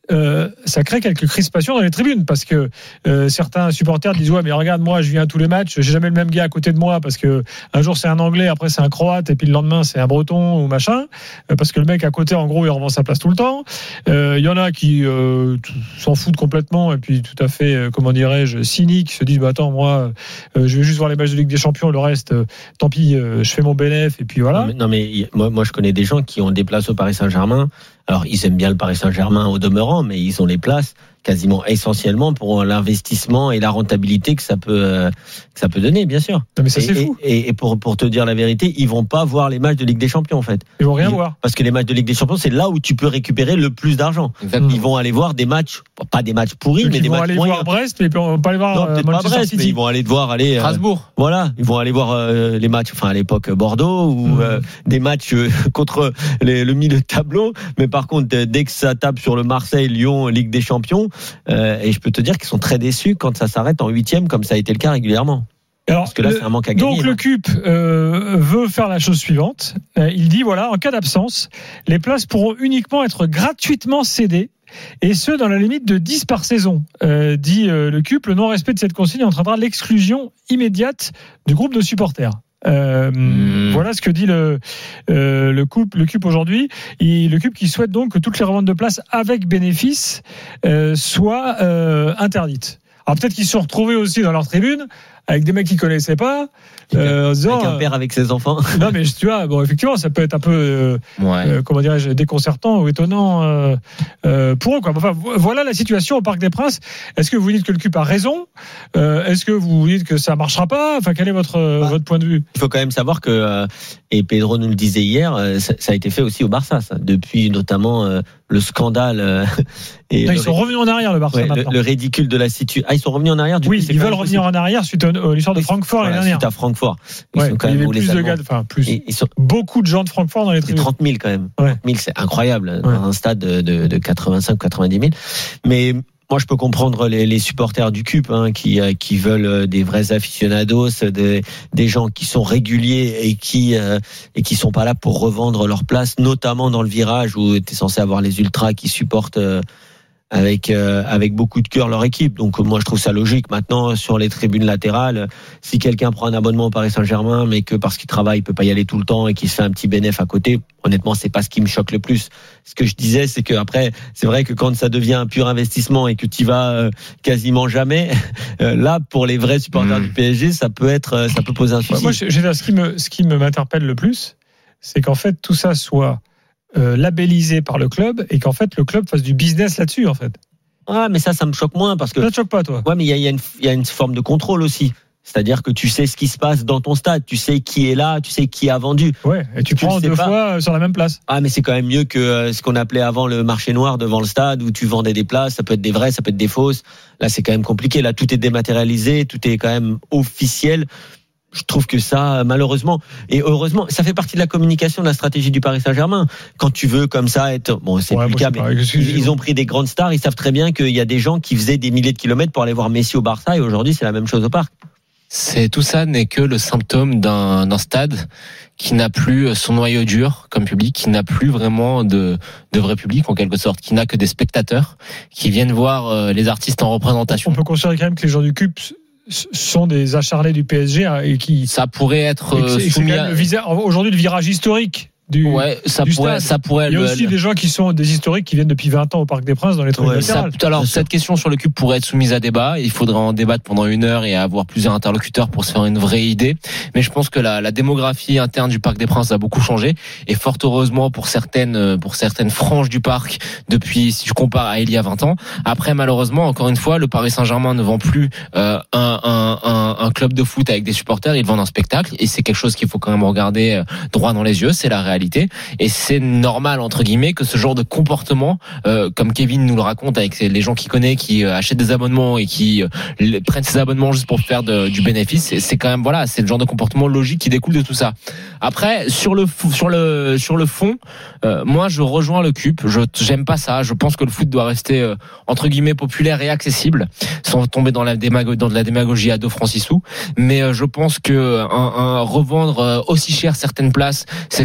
euh, ça crée quelques crispations dans les tribunes parce que euh, certains supporters disent ouais mais regarde moi je viens à tous les matchs, j'ai jamais le même gars à côté de moi parce que un jour c'est un Anglais, après c'est un Croate et puis le lendemain c'est un Breton ou machin, euh, parce que le mec à côté en gros il revend sa place tout le temps. Il euh, y en a qui euh, s'en foutent complètement et puis tout à fait euh, comment dirais-je cyniques, se disent bah attends moi euh, je vais juste voir les matchs de Ligue des Champions, le reste euh, tant pis euh, je fais mon bénéf et puis voilà. Non mais, non, mais moi, moi je connais des gens qui ont des places au Paris Saint-Germain. Alors ils aiment bien le Paris Saint-Germain au demeurant, mais ils ont les places quasiment essentiellement pour l'investissement et la rentabilité que ça peut euh, que ça peut donner, bien sûr. Non mais ça et, c'est fou. Et, et pour pour te dire la vérité, ils vont pas voir les matchs de Ligue des Champions en fait. Ils vont rien ils, voir. Parce que les matchs de Ligue des Champions, c'est là où tu peux récupérer le plus d'argent. Exactement. Ils vont aller voir des matchs, pas des matchs pourris, Donc mais ils des vont matchs aller moyens. voir Brest, mais ils vont pas aller voir Non, euh, peut-être pas Manchester Brest, City. mais ils vont aller te voir aller euh, Strasbourg. Voilà, ils vont aller voir euh, les matchs, enfin à l'époque Bordeaux ou Mmh. euh, des matchs euh, contre les, le milieu de tableau. Mais par contre, dès que ça tape sur le Marseille, Lyon, Ligue des Champions, euh, et je peux te dire qu'ils sont très déçus quand ça s'arrête en huitième, comme ça a été le cas régulièrement. Alors, Parce que là, le, c'est un manque à gagner. donc là. le C U P euh, veut faire la chose suivante. Euh, il dit voilà, en cas d'absence, les places pourront uniquement être gratuitement cédées. Et ce, dans la limite de dix par saison, euh, dit euh, le C U P. Le non-respect de cette consigne entraînera l'exclusion immédiate du groupe de supporters. Euh, mmh. Voilà ce que dit le euh, le C U P, le C U P aujourd'hui. Il, le C U P qui souhaite donc que toutes les reventes de places avec bénéfice euh, soient euh, interdites. Alors peut-être qu'ils se sont retrouvés aussi dans leur tribune avec des mecs qu'ils connaissaient pas. Euh, avec un père avec ses enfants. Non mais tu vois, bon effectivement ça peut être un peu euh, ouais. euh, comment dirais-je déconcertant ou étonnant euh, euh, pour eux quoi. Enfin voilà la situation au Parc des Princes. Est-ce que vous dites que le C U P a raison euh, Est-ce que vous dites que ça marchera pas Enfin quel est votre bah, votre point de vue? Il faut quand même savoir que euh, et Pedro nous le disait hier, euh, ça, ça a été fait aussi au Barça, ça, depuis notamment euh, le scandale. Euh, et non, ils sont revenus en arrière le Barça ouais, maintenant. Le, le ridicule de la situation. Ah ils sont revenus en arrière. Du oui, coup, ils veulent revenir en arrière suite à l'histoire de Francfort l'année dernière. Suite à Francfort. Ils ouais, sont quand il y même avait plus de gars, enfin plus. Ils sont beaucoup de gens de Francfort dans les tribunes. trente mille quand même. Ouais. trente mille, c'est incroyable ouais. dans un stade de, de, de quatre-vingt-cinq ou quatre-vingt-dix mille. Mais moi, je peux comprendre les, les supporters du C U P hein, qui, euh, qui veulent des vrais aficionados, des, des gens qui sont réguliers et qui euh, et qui sont pas là pour revendre leur place, notamment dans le virage où tu es censé avoir les ultras qui supportent euh, avec euh, avec beaucoup de cœur leur équipe. Donc moi je trouve ça logique. Maintenant sur les tribunes latérales, si quelqu'un prend un abonnement au Paris Saint-Germain mais que parce qu'il travaille il peut pas y aller tout le temps et qu'il se fait un petit bénéf à côté, honnêtement c'est pas ce qui me choque le plus. Ce que je disais c'est que après c'est vrai que quand ça devient un pur investissement et que tu vas euh, quasiment jamais, euh, là pour les vrais supporters mmh. du P S G ça peut être euh, ça peut poser un souci. Moi je, je, ce qui me ce qui me m'interpelle le plus, c'est qu'en fait tout ça soit Euh, labellisé par le club et qu'en fait le club fasse du business là-dessus en fait. Ah mais ça ça me choque moins parce que ça te choque pas toi. Ouais mais il y a, y, a y a une forme de contrôle aussi. C'est-à-dire que tu sais ce qui se passe dans ton stade, tu sais qui est là, tu sais qui a vendu. Ouais, et tu, tu prends deux pas. fois sur la même place. Ah mais c'est quand même mieux que euh, ce qu'on appelait avant le marché noir devant le stade où tu vendais des places, ça peut être des vraies, ça peut être des fausses. Là c'est quand même compliqué, là tout est dématérialisé, tout est quand même officiel. Je trouve que ça, malheureusement, et heureusement, ça fait partie de la communication, de la stratégie du Paris Saint-Germain. Quand tu veux comme ça être, bon, c'est ouais, plus le cas, mais ils, ils ont pris des grandes stars, ils savent très bien qu'il y a des gens qui faisaient des milliers de kilomètres pour aller voir Messi au Barça, et aujourd'hui, c'est la même chose au Parc. C'est tout ça n'est que le symptôme d'un, d'un stade qui n'a plus son noyau dur comme public, qui n'a plus vraiment de, de vrai public en quelque sorte, qui n'a que des spectateurs qui viennent voir les artistes en représentation. On peut considérer quand même que les gens du C U P sont des acharnés du P S G et qui ça pourrait être et c'est, soumis c'est à... le visa... aujourd'hui le virage historique du, ouais, ça du pourrait, stade. Ça pourrait. Il y a le, aussi le... des gens qui sont des historiques qui viennent depuis vingt ans au Parc des Princes dans les tribunes ouais, latérales. Ça, alors cette question sur le C U P pourrait être soumise à débat. Il faudrait en débattre pendant une heure et avoir plusieurs interlocuteurs pour se faire une vraie idée. Mais je pense que la, la démographie interne du Parc des Princes a beaucoup changé et fort heureusement pour certaines pour certaines franges du parc depuis si tu compares à il y a vingt ans. Après malheureusement encore une fois le Paris Saint-Germain ne vend plus euh, un, un, un, un club de foot avec des supporters. Ils vendent un spectacle et c'est quelque chose qu'il faut quand même regarder droit dans les yeux. C'est la réalité et c'est normal entre guillemets que ce genre de comportement, euh, comme Kevin nous le raconte avec les gens qu'il connaît, qui euh, achètent des abonnements et qui euh, prennent ces abonnements juste pour faire de, du bénéfice, c'est, c'est quand même voilà, c'est le genre de comportement logique qui découle de tout ça. Après sur le sur le sur le fond, euh, moi je rejoins le C U P. Je j'aime pas ça. Je pense que le foot doit rester euh, entre guillemets populaire et accessible, sans tomber dans la démago- dans de la démagogie à deux francs six sous. Mais euh, je pense que un, un revendre euh, aussi cher certaines places, c'est quand même inadmissible.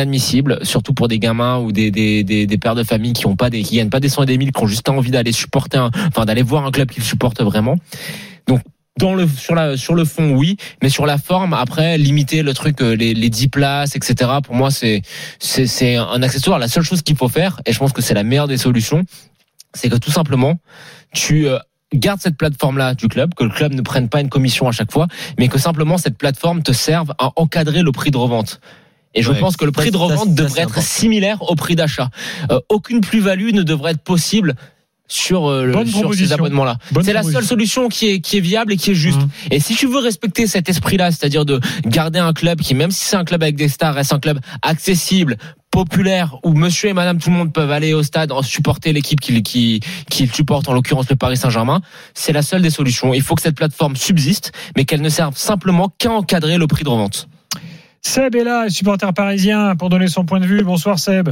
inadmissible, surtout pour des gamins ou des des des, des pères de famille qui ont pas des qui gagnent pas des cent et des mille, qui ont juste envie d'aller supporter, un, enfin d'aller voir un club qu'ils supportent vraiment. Donc dans le sur la sur le fond oui, mais sur la forme après limiter le truc les les dix places et cetera. Pour moi c'est c'est c'est un accessoire. La seule chose qu'il faut faire, et je pense que c'est la meilleure des solutions, c'est que tout simplement tu euh, garde cette plateforme-là du club, que le club ne prenne pas une commission à chaque fois, mais que simplement cette plateforme te serve à encadrer le prix de revente. Et je ouais, pense que le prix de revente ça, devrait ça, être important. Similaire au prix d'achat. Euh, aucune plus-value ne devrait être possible sur, euh, le, sur ces abonnements-là. Bonne c'est la seule solution qui est, qui est viable et qui est juste. Mmh. Et si tu veux respecter cet esprit-là, c'est-à-dire de garder un club qui, même si c'est un club avec des stars, reste un club accessible, populaire, où monsieur et madame tout le monde peuvent aller au stade supporter l'équipe qu'il qui, qui supporte, en l'occurrence le Paris Saint-Germain, c'est la seule des solutions. Il faut que cette plateforme subsiste, mais qu'elle ne serve simplement qu'à encadrer le prix de revente. Seb est là, supporter parisien, pour donner son point de vue. Bonsoir Seb.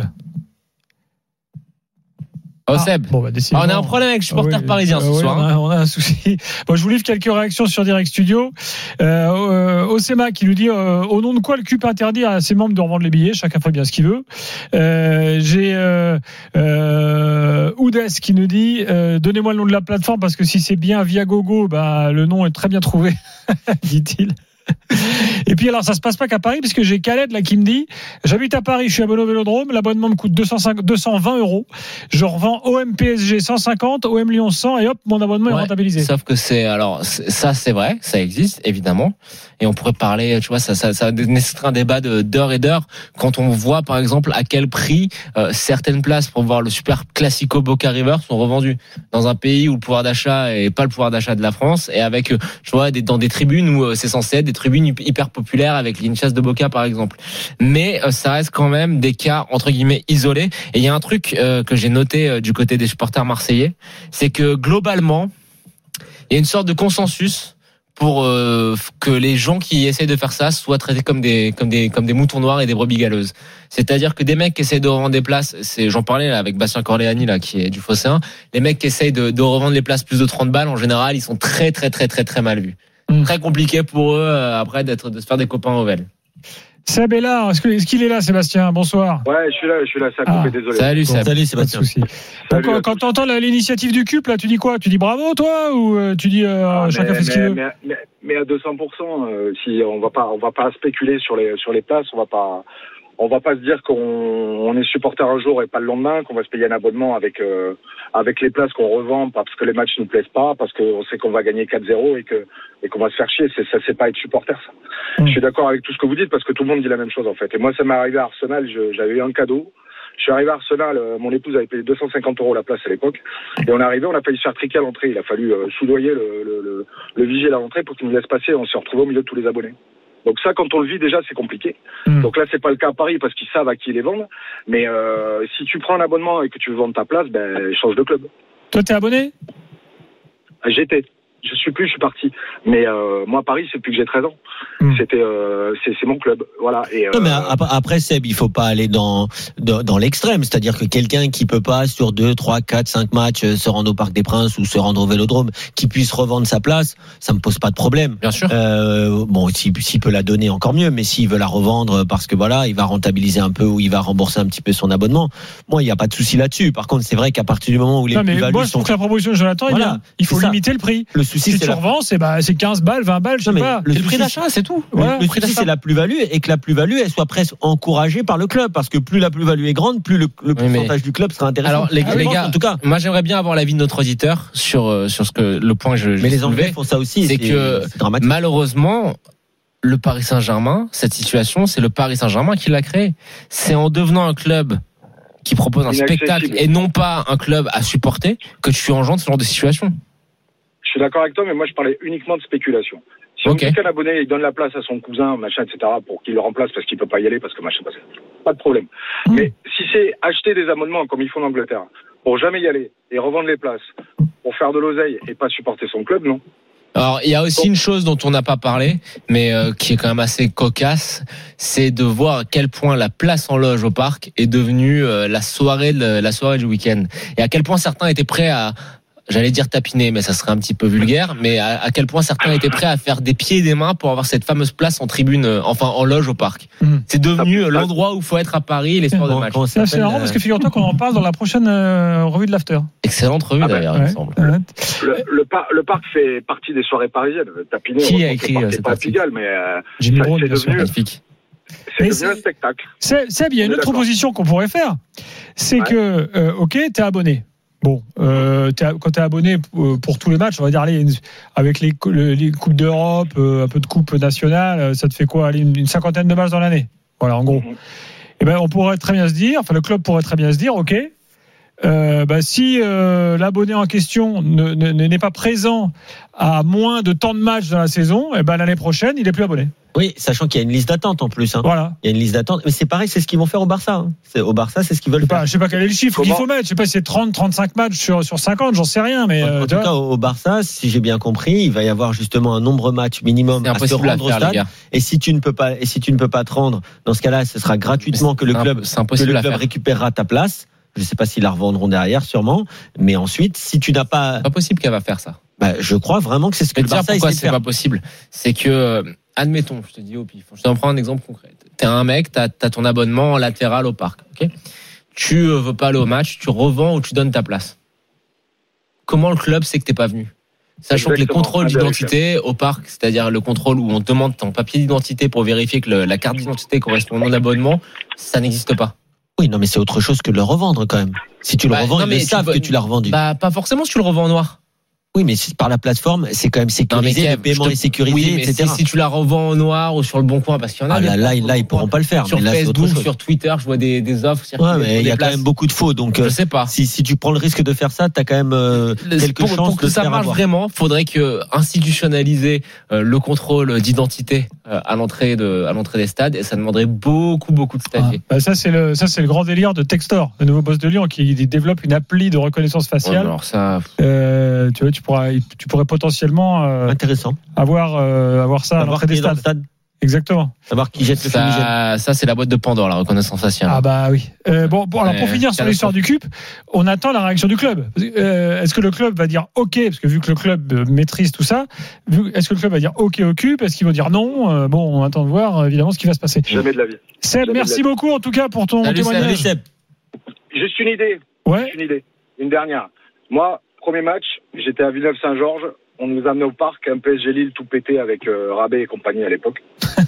Oh Seb, ah, bon, bah, ah, on a un problème avec les supporters oui, parisiens ce oui, soir. On a, on a un souci. Bon, je vous livre quelques réactions sur Direct Studio. Euh, euh, Osema qui nous dit euh, au nom de quoi le C U P interdit à ses membres de revendre les billets. Chacun fait bien ce qu'il veut. Euh, j'ai euh, euh, Oudes qui nous dit euh, donnez-moi le nom de la plateforme parce que si c'est bien Viagogo, bah le nom est très bien trouvé, dit-il. Et puis alors ça se passe pas qu'à Paris puisque j'ai Khaled là qui me dit j'habite à Paris, je suis abonné au Vélodrome, l'abonnement me coûte deux cent vingt euros, je revends O M P S G cent cinquante, O M Lyon cent et hop mon abonnement ouais, est rentabilisé. Sauf que c'est alors ça c'est vrai, ça existe évidemment et on pourrait parler, tu vois, ça ça ça nécessiterait un débat de d'heures et d'heures quand on voit par exemple à quel prix euh, certaines places pour voir le Super Classico Boca River sont revendues dans un pays où le pouvoir d'achat est pas le pouvoir d'achat de la France et avec tu vois des, dans des tribunes où c'est censé être des tribunes hyper populaires avec les hinchas de Boca par exemple, mais euh, ça reste quand même des cas entre guillemets isolés. Et il y a un truc euh, que j'ai noté euh, du côté des supporters marseillais, c'est que globalement il y a une sorte de consensus pour euh, que les gens qui essayent de faire ça soient traités comme des comme des comme des moutons noirs et des brebis galeuses. C'est-à-dire que des mecs qui essayent de revendre des places, c'est j'en parlais là avec Bastien Corleani là qui est du Phocéen, les mecs qui essayent de, de revendre les places plus de trente balles en général, ils sont très très très très très mal vus. Mmh. Très compliqué pour eux euh, après d'être de se faire des copains au Vel. Seb est là, est-ce, que, est-ce qu'il est là Sébastien? Bonsoir. Ouais, je suis là, je suis là, ça a coupé, ah. désolé. Salut Seb. Bon, salut Sébastien. Donc, quand, quand tu entends l'initiative du C U P, là, tu dis quoi? Tu dis bravo toi ou euh, tu dis euh, ah, chacun mais, fait ce qu'il veut? Mais, mais, mais à deux cents pour cent, euh, si on va pas on va pas spéculer sur les sur les places, on va pas on va pas se dire qu'on on est supporter un jour et pas le lendemain, qu'on va se payer un abonnement avec euh, avec les places qu'on revend parce que les matchs nous plaisent pas, parce qu'on sait qu'on va gagner quatre zéro et que et qu'on va se faire chier. C'est ça, c'est pas être supporter ça. Mmh. Je suis d'accord avec tout ce que vous dites parce que tout le monde dit la même chose en fait. Et moi, ça m'est arrivé à Arsenal, je, j'avais eu un cadeau. Je suis arrivé à Arsenal, euh, mon épouse avait payé deux cent cinquante euros la place à l'époque, et on est arrivé, on a failli se faire triquer à l'entrée. Il a fallu euh, soudoyer le, le, le, le vigile à l'entrée pour qu'il nous laisse passer. On s'est retrouvé au milieu de tous les abonnés. Donc ça, quand on le vit déjà, c'est compliqué. Mmh. Donc là, c'est pas le cas à Paris parce qu'ils savent à qui ils les vendent. Mais euh, si tu prends un abonnement et que tu veux vendre ta place, ben change de club. Toi, t'es abonné? J'étais. Je suis plus, je suis parti. Mais euh, moi, Paris, c'est depuis que j'ai treize ans. Mmh. C'était, euh, c'est, c'est mon club, voilà. Et, euh... non, mais après, Seb, il faut pas aller dans dans, dans l'extrême. C'est-à-dire que quelqu'un qui peut pas sur deux, trois, quatre, cinq matchs se rendre au Parc des Princes ou se rendre au Vélodrome, qui puisse revendre sa place, ça me pose pas de problème. Bien sûr. Euh, bon, s'il, s'il peut la donner, encore mieux. Mais s'il veut la revendre parce que voilà, il va rentabiliser un peu ou il va rembourser un petit peu son abonnement, moi, il y a pas de souci là-dessus. Par contre, c'est vrai qu'à partir du moment où les plus-values moi, je sont, trouve que la proposition de Jonathan, voilà, bien. Il faut limiter le prix. Le souci, si c'est tu la... revends, c'est bah c'est quinze balles, vingt balles, je sais pas. Le, le prix d'achat, c'est tout. Voilà, le souci, c'est la plus-value et que la plus-value, elle soit presque encouragée par le club, parce que plus la plus-value est grande, plus le, le oui, pourcentage du club sera intéressant. Alors les, ah, les gars, en tout cas, moi j'aimerais bien avoir l'avis de notre auditeur sur sur ce que le point que je. Mais les Anglais font ça aussi. C'est, c'est que c'est malheureusement. Le Paris Saint-Germain, cette situation, c'est le Paris Saint-Germain qui l'a créé. C'est en devenant un club qui propose un spectacle et non pas un club à supporter que tu engendres ce genre de situation. Je suis d'accord avec toi, mais moi je parlais uniquement de spéculation. Si okay. on dit qu'un abonné il donne la place à son cousin, machin, et cetera, pour qu'il le remplace parce qu'il peut pas y aller, parce que machin, parce que pas de problème. Mmh. Mais si c'est acheter des abonnements comme ils font en Angleterre, pour jamais y aller et revendre les places, pour faire de l'oseille et pas supporter son club, non. Alors, il y a aussi une chose dont on n'a pas parlé, mais euh, qui est quand même assez cocasse, c'est de voir à quel point la place en loge au parc est devenue euh, la soirée de, la soirée du week-end, et à quel point certains étaient prêts à j'allais dire tapiner, mais ça serait un petit peu vulgaire, mais à, à quel point certains étaient prêts à faire des pieds et des mains pour avoir cette fameuse place en tribune, euh, enfin en loge au parc. Mmh. C'est devenu euh, l'endroit où il faut être à Paris, les soirs de match. Bon, c'est marrant parce que figure-toi qu'on en parle dans la prochaine euh, revue de l'after. Excellente revue ah d'ailleurs, ouais. il me semble. Le, le, le, par, le parc fait partie des soirées parisiennes. Tapiner, qui a écrit euh, c'est pas Pigalle, mais euh, Jimmy Brown, c'est devenu, magnifique. C'est devenu un spectacle. C'est, c'est bien. Une autre proposition qu'on pourrait faire, c'est ouais. que, euh, ok, t'es abonné. Bon, euh, t'es, quand t'es abonné pour, pour tous les matchs, on va dire, allez, avec les, les coupes d'Europe, euh, un peu de coupes nationales, ça te fait quoi, allez, une, une cinquantaine de matchs dans l'année. Voilà, en gros. Mm-hmm. Et ben, on pourrait très bien se dire, enfin, le club pourrait très bien se dire, ok, euh, bah, si euh, l'abonné en question ne, ne, n'est pas présent à moins de tant de matchs dans la saison, et ben l'année prochaine, il est plus abonné. Oui, sachant qu'il y a une liste d'attente en plus. Hein. Voilà. Il y a une liste d'attente. Mais c'est pareil, c'est ce qu'ils vont faire au Barça. Hein. C'est, au Barça, c'est ce qu'ils veulent je sais faire. Pas, je sais pas quel est le chiffre Comment qu'il faut mettre. Je sais pas si c'est trente, trente-cinq matchs sur, sur cinquante, j'en sais rien. Mais en, euh, en tout cas, au Barça, si j'ai bien compris, il va y avoir justement un nombre de matchs minimum à se rendre à au stade. Et si tu ne peux pas, et si tu ne peux pas te rendre, dans ce cas-là, ce sera gratuitement que le club, que le club récupérera ta place. Je ne sais pas s'ils la revendront derrière, sûrement. Mais ensuite, si tu n'as pas. C'est pas possible qu'elle va faire ça. Bah, je crois vraiment que c'est ce que mais le Barça essaie de faire. Pourquoi c'est pas possible? C'est que, admettons, je te dis au pif, je te prends un exemple concret. T'es un mec, t'as, t'as ton abonnement en latéral au parc, ok? Tu veux pas aller au match, tu revends ou tu donnes ta place. Comment le club sait que t'es pas venu? Sachant que les contrôles d'identité au parc, c'est-à-dire le contrôle où on te demande ton papier d'identité pour vérifier que le, la carte d'identité correspond à mon abonnement, ça n'existe pas. Oui, non, mais c'est autre chose que le revendre quand même. Si tu le bah, revends, non, ils savent que tu l'as revendu. Bah, pas forcément si tu le revends en noir. Oui, mais par la plateforme, c'est quand même sécurisé, non, Kev, le paiement te... est sécurisé, oui, mais et cetera. Si, si tu la revends en noir ou sur le bon coin, parce qu'il y en a. Ah, là, là, là, ils pourront pas le faire. Sur mais là, Facebook, sur Twitter, je vois des, des offres. Ouais, mais il y a quand même beaucoup de faux, donc. Je sais pas. Si, si tu prends le risque de faire ça, t'as quand même euh, quelques pour, chances pour que de ça faire marche avoir. Vraiment, faudrait que institutionnaliser euh, le contrôle d'identité euh, à l'entrée de, à l'entrée des stades, et ça demanderait beaucoup, beaucoup de stadiers. Ah, bah ça, c'est le, ça, c'est le grand délire de Textor, le nouveau boss de Lyon, qui développe une appli de reconnaissance faciale. Ouais, alors ça. Euh, tu vois, tu pourras, tu pourrais potentiellement. Euh, Intéressant. Avoir, euh, avoir ça avoir à l'entrée des stades. stade. Exactement. Savoir qui jette le ça, fumigène. Ça, c'est la boîte de Pandore, la reconnaissance faciale. Ah bah oui. Euh, bon, bon, alors pour euh, finir sur l'histoire du C U P, on attend la réaction du club. Euh, est-ce que le club va dire OK, parce que vu que le club maîtrise tout ça, est-ce que le club va dire OK au C U P? Est-ce qu'ils vont dire non? euh, Bon, on attend de voir évidemment ce qui va se passer. Jamais de la vie. Seb, Jamais merci beaucoup en tout cas pour ton salut, témoignage. Salut, Seb. Juste une idée. Ouais. Juste une idée. Une dernière. Moi, premier match, j'étais à Villeneuve-Saint-Georges. On nous a amené au parc, un P S G Lille tout pété avec euh, Rabé et compagnie à l'époque.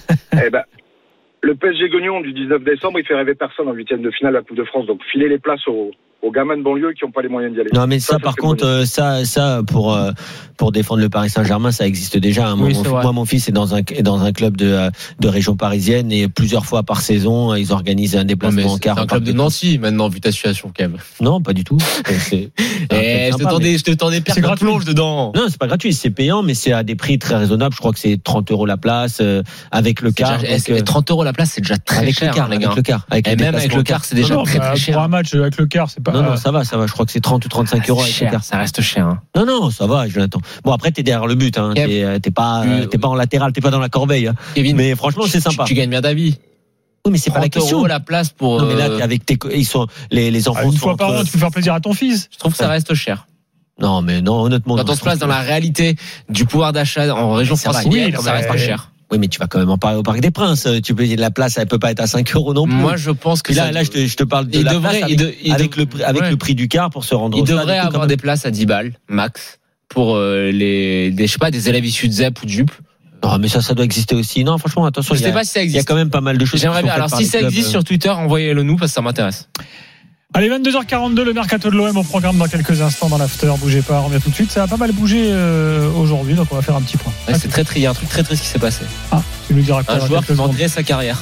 Et ben, le P S G Guignon du dix-neuf décembre, il fait rêver personne en huitième de finale de la Coupe de France. Donc, filer les places aux, aux gamins de banlieue qui n'ont pas les moyens d'y aller. Non, mais ça, ça par ça, contre, euh, ça, ça, pour euh, pour défendre le Paris Saint-Germain, ça existe déjà. Hein. Oui, mon, moi, mon fils est dans un est dans un club de de région parisienne et plusieurs fois par saison, ils organisent un déplacement non, en car. C'est un club de Nancy maintenant, vu ta situation, Kev. Non, pas du tout. C'est, et je te tendais, mais... je te tendais perdre la plonge dedans. Non, c'est pas gratuit, c'est payant, mais c'est à des prix très raisonnables. Je crois que c'est trente euros la place euh, avec le car. Déjà, donc, trente euros la place, c'est déjà très avec cher, le car, les gars. Avec le car, avec et même avec le car, c'est déjà non, très bah, très cher. Pour un match avec le car, c'est pas. Non, non, ça va, ça va. Je crois que c'est trente ou trente-cinq euros avec cher, le car. Ça reste cher. Hein. Non, non, ça va, Jonathan. Bon, après, t'es derrière le but, hein. T'es, t'es pas, euh, t'es pas en latéral, t'es pas dans la corbeille. Hein. Kevin, mais franchement, c'est sympa. Tu, tu gagnes bien ta vie. Oui, mais c'est pas la question. La place pour. Non, mais là, avec tes, ils sont les les enfants. Ah, une fois par an, tu peux faire plaisir à ton fils. Je trouve que ça reste cher. Non, mais non, honnêtement. Quand on se place dans la réalité du pouvoir d'achat en région francilienne, ça reste pas cher. Oui, mais tu vas quand même en parler au Parc des Princes. Tu peux dire la place, elle peut pas être à cinq euros non plus. Moi, je pense que là, là, je te, je te parle de il la devrait, place avec, de, avec, le, avec ouais. le prix du car pour se rendre il au stade. Il devrait avoir des places à dix balles, max, pour euh, les, des, je sais pas, des élèves issus de Z E P ou de J U P. Non, mais ça, ça doit exister aussi. Non, franchement, attention. Je sais pas si ça existe. Il y a quand même pas mal de choses. J'aimerais bien. Alors, si ça existe sur Twitter, envoyez-le nous parce que ça m'intéresse. Allez, vingt-deux heures quarante-deux, le mercato de l'O M au programme dans quelques instants dans l'after. Bougez pas, on revient tout de suite. Ça a pas mal bougé euh, aujourd'hui, donc on va faire un petit point. Ouais, c'est très triste, il y a un truc très triste qui s'est passé. Ah, tu nous diras quoi? Un joueur qui vendrait sa carrière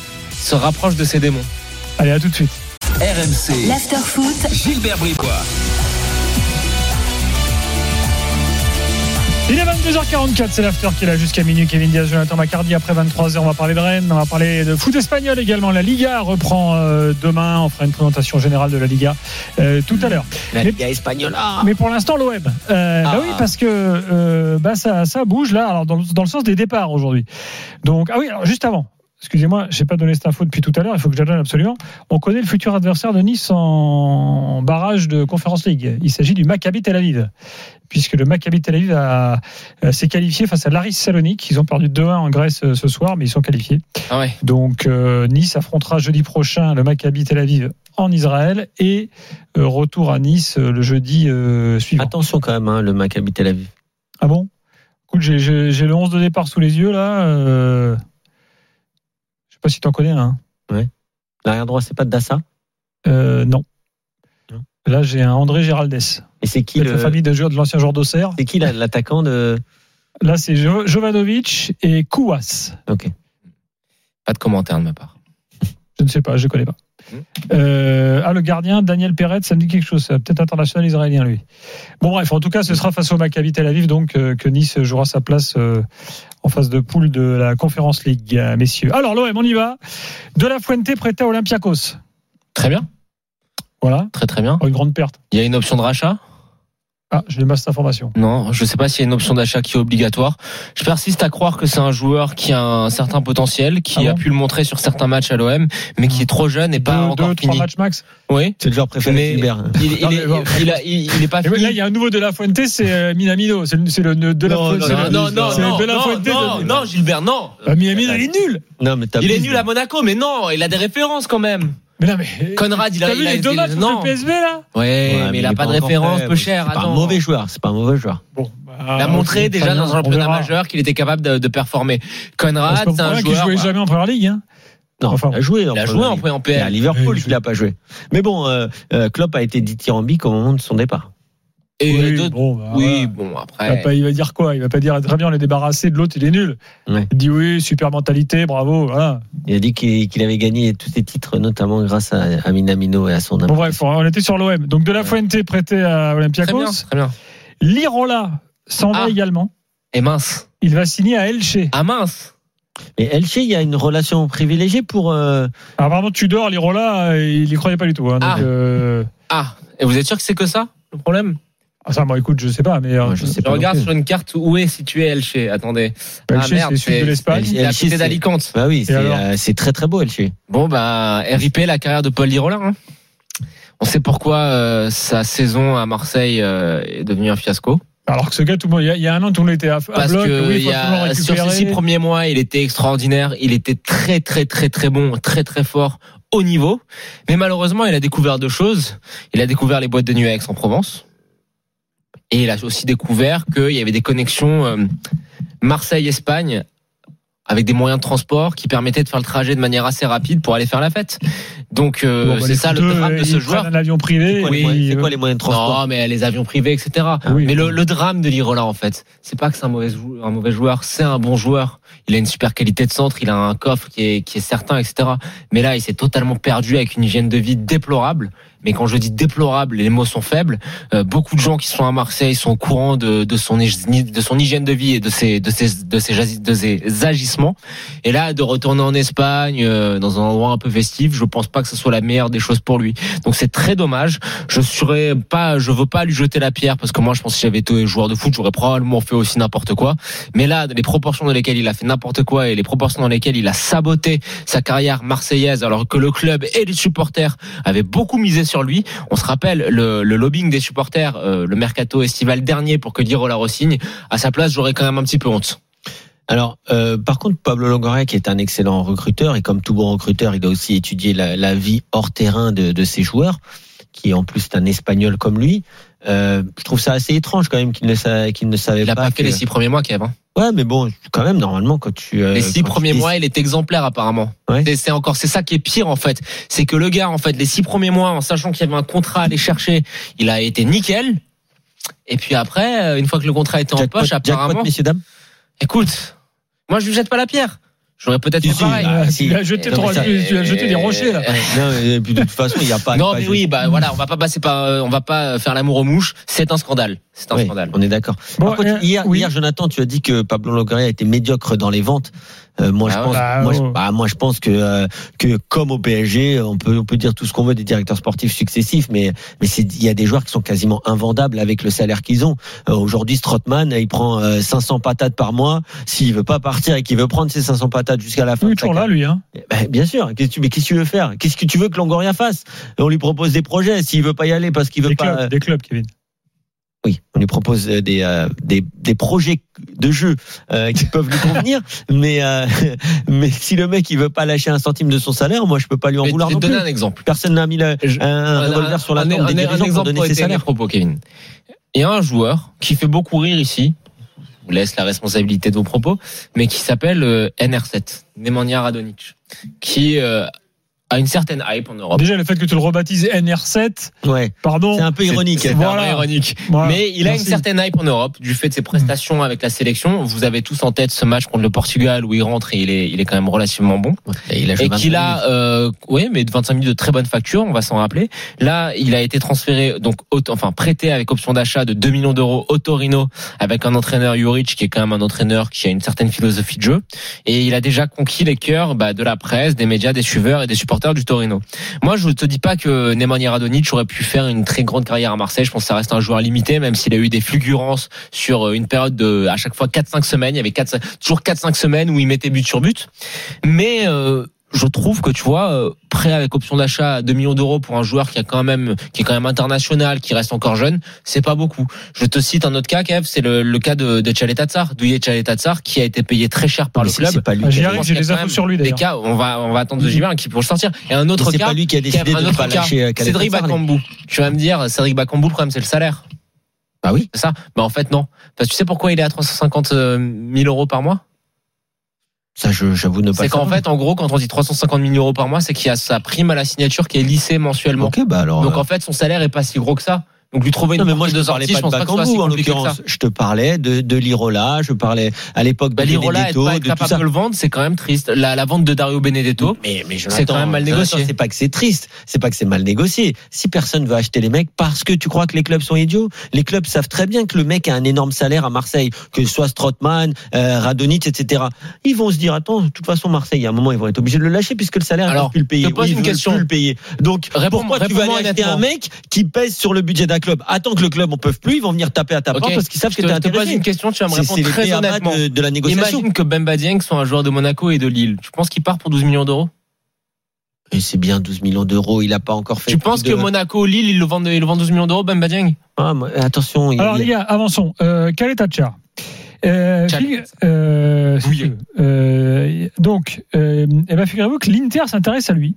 se rapproche de ses démons. Allez, à tout de suite. R M C. L'after foot. Gilbert Bribois. Il est vingt-deux heures quarante-quatre, c'est l'after qui est là jusqu'à minuit. Kevin Diaz, Jonathan Macardy. Après vingt-trois heures, on va parler de Rennes, on va parler de foot espagnol également. La Liga reprend euh, demain. On fera une présentation générale de la Liga euh, tout à l'heure. La Liga espagnole. Mais pour l'instant, l'O M. Euh, ah. Bah oui, parce que euh, bah ça, ça bouge là. Alors dans, dans le sens des départs aujourd'hui. Donc ah oui, alors juste avant. excusez-moi, je n'ai pas donné cette info depuis tout à l'heure, il faut que je la donne absolument. On connaît le futur adversaire de Nice en barrage de Conference League. Il s'agit du Maccabi Tel Aviv, puisque le Maccabi Tel Aviv a, a, s'est qualifié face à l'Aris Salonique. Ils ont perdu deux un en Grèce ce soir, mais ils sont qualifiés. Ah ouais. Donc euh, Nice affrontera jeudi prochain le Maccabi Tel Aviv en Israël et euh, retour à Nice euh, le jeudi euh, suivant. Attention quand même, hein, le Maccabi Tel Aviv. Ah bon ? Écoute, j'ai, j'ai, j'ai le onze de départ sous les yeux là. Euh... Je sais pas si tu en connais un. Hein. Ouais. L'arrière droit, c'est pas Dassa ? Euh, non. non. Là, j'ai un André Géraldès. Et c'est qui c'est le... la famille de, joueurs, de l'ancien joueur d'Auxerre. C'est qui l'attaquant de... Là, c'est jo- Jovanovic et Kouas. Ok. Pas de commentaire de ma part. Je ne sais pas, je ne connais pas. Mmh. Euh, ah, le gardien, Daniel Perret, ça me dit quelque chose. C'est peut-être international israélien, lui. Bon, bref, en tout cas, ce sera face au Maccabi Tel Aviv, donc, euh, que Nice jouera sa place euh, en phase de poule de la Conference League, euh, messieurs. Alors, l'O M, on y va. De la Fuente prêté à Olympiakos. Très bien. Voilà. Très, très bien. Oh, une grande perte. Il y a une option de rachat ? Ah, je n'ai pas cette information. Non, je ne sais pas s'il y a une option d'achat qui est obligatoire. Je persiste à croire que c'est un joueur qui a un certain potentiel, qui ah a bon pu le montrer sur certains matchs à l'O M, mais qui est trop jeune et pas deux, encore deux, fini. Trois matchs max. Oui. C'est le joueur préféré de Gilbert. Il, il, il, bon. il, a, il, il est pas fini. Là, il y a un nouveau de la Fuente, c'est euh, Minamino. C'est le, c'est le de la Fuente. Non, non, non, c'est non, de la non, Fuente non, de... non, Gilbert, non. Bah, Minamino, il est nul. Non, mais il est nul à Monaco, mais non, il a des références quand même. Mais non, mais. Conrad, il a. T'as vu il a, les deux matchs contre le P S V, là? Ouais, ouais, mais, mais il a pas de référence peu cher. C'est pas un mauvais joueur, c'est pas un mauvais joueur. Bon. Bah, il a montré okay, déjà dans un championnat majeur qu'il était capable de, de performer. Conrad, c'est, c'est un joueur. Qui jouait bah... jamais en première ligue, hein. Non, enfin, il a joué en, il a joué en, en P L. À Liverpool, il n'a pas joué. Mais bon, euh, Klopp a été dithyrambique au moment de son départ. Et oui, d'autres, bon, bah, oui, voilà. bon, après. Il va, pas, il va dire quoi? Il va pas dire très bien, on est débarrassé de l'autre, il est nul. Ouais. Il dit oui, super mentalité, bravo, voilà. Il a dit qu'il, qu'il avait gagné tous ses titres, notamment grâce à, à Minamino et à son. Bon, bref, on était sur l'O M. Donc, de la Fuente prêté à Olympiakos. Très bien, très bien. Lirola s'en va ah. également. Et mince. Il va signer à Elche. Ah mince. Mais Elche, il y a une relation privilégiée pour. Euh... Alors, apparemment, Tudor, Lirola, il n'y croyait pas du tout. Hein, donc, ah. Euh... ah. Et vous êtes sûr que c'est que ça, le problème? Ah ça, bon, écoute, je sais pas, mais Moi, je, sais je pas regarde sur une carte où est situé Elche. Attendez. Elche, ah merde, c'est sud de l'Espagne. C'est à côté d'Alicante. Bah oui, c'est, euh, c'est très très beau Elche. Bon bah R I P la carrière de Paul Lirola. Hein. On sait pourquoi euh, sa saison à Marseille euh, est devenue un fiasco. Alors que ce gars, tout le monde, il y a, il y a un an, tout le monde était à, à Parce bloc. que oui, il y a, sur ces six premiers mois, il était extraordinaire. Il était très très très très bon, très très fort. Haut niveau, mais malheureusement, il a découvert deux choses. Il a découvert les boîtes de nuit à Aix-en-Provence, et il a aussi découvert qu'il y avait des connexions euh, Marseille-Espagne avec des moyens de transport qui permettaient de faire le trajet de manière assez rapide pour aller faire la fête. Donc euh, bon, bah, c'est ça le drame de ce joueur. Un avion privé. C'est quoi, oui, les, moyens, c'est quoi les moyens de transport? Non, mais les avions privés, et cetera. Oui, mais oui. Le, le drame de Lirola, en fait, c'est pas que c'est un mauvais, joueur, un mauvais joueur, c'est un bon joueur. Il a une super qualité de centre, il a un coffre qui est, qui est certain, et cetera. Mais là, il s'est totalement perdu avec une hygiène de vie déplorable. Mais quand je dis déplorable, les mots sont faibles. Euh, beaucoup de gens qui sont à Marseille sont au courant de, de son de son hygiène de vie et de ses de ses de ses, de ses agissements. Et là, de retourner en Espagne euh, dans un endroit un peu festif, je pense pas que ce soit la meilleure des choses pour lui. Donc c'est très dommage. Je serais pas, je veux pas lui jeter la pierre parce que moi, je pense que si j'avais été joueur de foot, j'aurais probablement fait aussi n'importe quoi. Mais là, les proportions dans lesquelles il a fait n'importe quoi et les proportions dans lesquelles il a saboté sa carrière marseillaise, alors que le club et les supporters avaient beaucoup misé sur lui. On se rappelle le, le lobbying des supporters, euh, le mercato estival dernier pour que Lirola re-signe. À sa place, j'aurais quand même un petit peu honte. Alors, euh, par contre, Pablo Longoria, qui est un excellent recruteur, et comme tout bon recruteur, il a aussi étudié la, la vie hors terrain de, de ses joueurs, qui en plus est un Espagnol comme lui. Euh, je trouve ça assez étrange quand même qu'il ne savait, qu'il ne savait il pas. Il a pas fait que... les six premiers mois, Kev. Hein. Ouais, mais bon, quand même, normalement, quand tu... Euh, les six premiers tu dis... mois, il est exemplaire, apparemment. Ouais. C'est, c'est encore, c'est ça qui est pire, en fait. C'est que le gars, en fait, les six premiers mois, en sachant qu'il y avait un contrat à aller chercher, il a été nickel. Et puis après, une fois que le contrat était en Jackpot, poche, apparemment... Jackpot, messieurs, dames. Écoute, moi, je lui jette pas la pierre. J'aurais peut-être fait si, pareil. Ah, si. Tu as jeté, trop, ça, tu as jeté des rochers là. Non, et puis de toute façon, il n'y a pas. Non, pas mais juste... oui, bah voilà, on va pas passer par, on va pas faire l'amour aux mouches. C'est un scandale. C'est un oui, scandale. On est d'accord. Bon, Par contre, euh, hier, oui. hier, Jonathan, tu as dit que Pablo Longoria était médiocre dans les ventes. Euh, moi, Ah je pense, bah, moi, je, oh. bah, moi, je pense que euh, que comme au P S G, on peut on peut dire tout ce qu'on veut des directeurs sportifs successifs, mais mais c'est il y a des joueurs qui sont quasiment invendables avec le salaire qu'ils ont. Euh, aujourd'hui, Strootman, il prend euh, cinq cents patates par mois. S'il veut pas partir et qu'il veut prendre ses cinq cents patates jusqu'à la fin, Il est de sa toujours là, lui. Hein. Ben, bien sûr. Qu'est-ce que tu, mais qu'est-ce que tu veux faire? Qu'est-ce que tu veux que Longoria fasse? On lui propose des projets. S'il veut pas y aller parce qu'il veut Des pas. clubs, des clubs, Kevin. Oui, on lui propose des euh, des, des projets de jeu euh, qui peuvent lui convenir. mais euh, mais si le mec il veut pas lâcher un centime de son salaire, moi je peux pas lui en Mais vouloir je vais non te plus. donner un exemple. Personne n'a mis la, un, un revolver sur la un, table un, des un, dirigeants un pour exemple donner pour ses aider mes salaires. propos, Kevin. Il y a un joueur qui fait beaucoup rire ici. Je vous laisse la responsabilité de vos propos, mais qui s'appelle euh, N R sept, Nemanja Radonjic, qui euh, a une certaine hype en Europe. Déjà, le fait que tu le rebaptises N R sept, Ouais. pardon. C'est un peu ironique. C'est Voilà. vraiment ironique. Voilà. Mais il a Merci. une certaine hype en Europe du fait de ses prestations avec la sélection. Vous avez tous en tête ce match contre le Portugal où il rentre et il est, il est quand même relativement bon. Et il a joué Et vingt-cinq qu'il minutes. a, euh, oui, mais de vingt-cinq minutes de très bonne facture, on va s'en rappeler. Là, il a été transféré, donc, au- enfin, prêté avec option d'achat de deux millions d'euros au Torino avec un entraîneur Juric qui est quand même un entraîneur qui a une certaine philosophie de jeu. Et il a déjà conquis les cœurs, bah, de la presse, des médias, des suiveurs et des supporters du Torino. Moi, je te dis pas que Nemanja Radonjic aurait pu faire une très grande carrière à Marseille. Je pense que ça reste un joueur limité, même s'il a eu des fulgurances sur une période de, à chaque fois, quatre cinq semaines. Il y avait quatre, toujours quatre cinq semaines où il mettait but sur but. Mais, euh, je trouve que tu vois, euh, prêt avec option d'achat à deux millions d'euros pour un joueur qui a quand même, qui est quand même international, qui reste encore jeune, c'est pas beaucoup. Je te cite un autre cas, Kev, c'est le, le cas de, de Tchaletatsar, Douye Tchaletatsar, qui a été payé très cher par Mais le c'est- club. c'est pas lui Ah, qui j'y a- arrive, pense j'ai qu'il y a des quand infos même sur lui Des d'ailleurs. cas, on va, on va attendre de Gilbert qui pour le sortir. Et un autre Mais c'est cas. pas lui qui a décidé Kev, un de ne autre pas cas, lâcher euh, Cédric Caleta Sarr, Bakambu. Tu vas me dire, Cédric Bakambu, le problème c'est le salaire. Bah oui. C'est ça? Bah, en fait, non. Parce que tu sais pourquoi il est à trois cent cinquante mille euros par mois? Ça, je, j'avoue ne pas C'est qu'en savoir. fait, en gros, quand on dit trois cent cinquante mille euros par mois, c'est qu'il y a sa prime à la signature qui est lissée mensuellement. Ok, bah alors. Donc euh, en fait, son salaire est pas si gros que ça. Donc lui trouver une non, mais moi, porte je de te parlais sortie, je pas de pense pas que ce soit si Bakambu, en compliqué que ça. l'occurrence. Je te parlais de, de Lirola, je parlais à l'époque de Bah, Lirola, être Benedetto, pas être de tout capable ça. de le vendre, c'est quand même triste. La, la vente de Dario Benedetto, Mais, mais c'est quand même mal négocié. C'est pas que c'est triste, c'est pas que c'est mal négocié. Si personne veut acheter les mecs parce que tu crois que les clubs sont idiots, les clubs savent très bien que le mec a un énorme salaire à Marseille, que ce soit Strootman, euh, Radonjic, et cetera. Ils vont se dire, attends, de toute façon, Marseille, à un moment, ils vont être obligés de le lâcher puisque le salaire, ils Alors, peuvent plus le payer. je te pose Oui, ils une veulent question. plus le payer. Donc, Réponds- pourquoi tu vas réponds-moi aller acheter honnêtement. un mec qui pèse sur le budget d'un club? Attends que le club en peut plus, ils vont venir taper à ta porte Ok. parce qu'ils savent Je que te, t'es je te pose intéressé. une question, tu vas me C'est, répondre c'est très les P A honnêtement. de, de la négociation. Imagine que Bemba Dieng soit un joueur de Monaco et de Lille. Tu penses qu'il part pour douze millions d'euros? Et c'est bien douze millions d'euros, il a pas encore fait. Tu penses plus que de- Monaco, Lille, ils le vendent, ils le vendent douze millions d'euros, Bemba Dieng? Ah, moi, attention, il- Alors il- les gars, avançons. Euh, Caleta Tchar. Euh, Tchar. fig- euh, si Oui. tu veux. Euh, donc, euh, eh ben, figurez-vous que l'Inter s'intéresse à lui.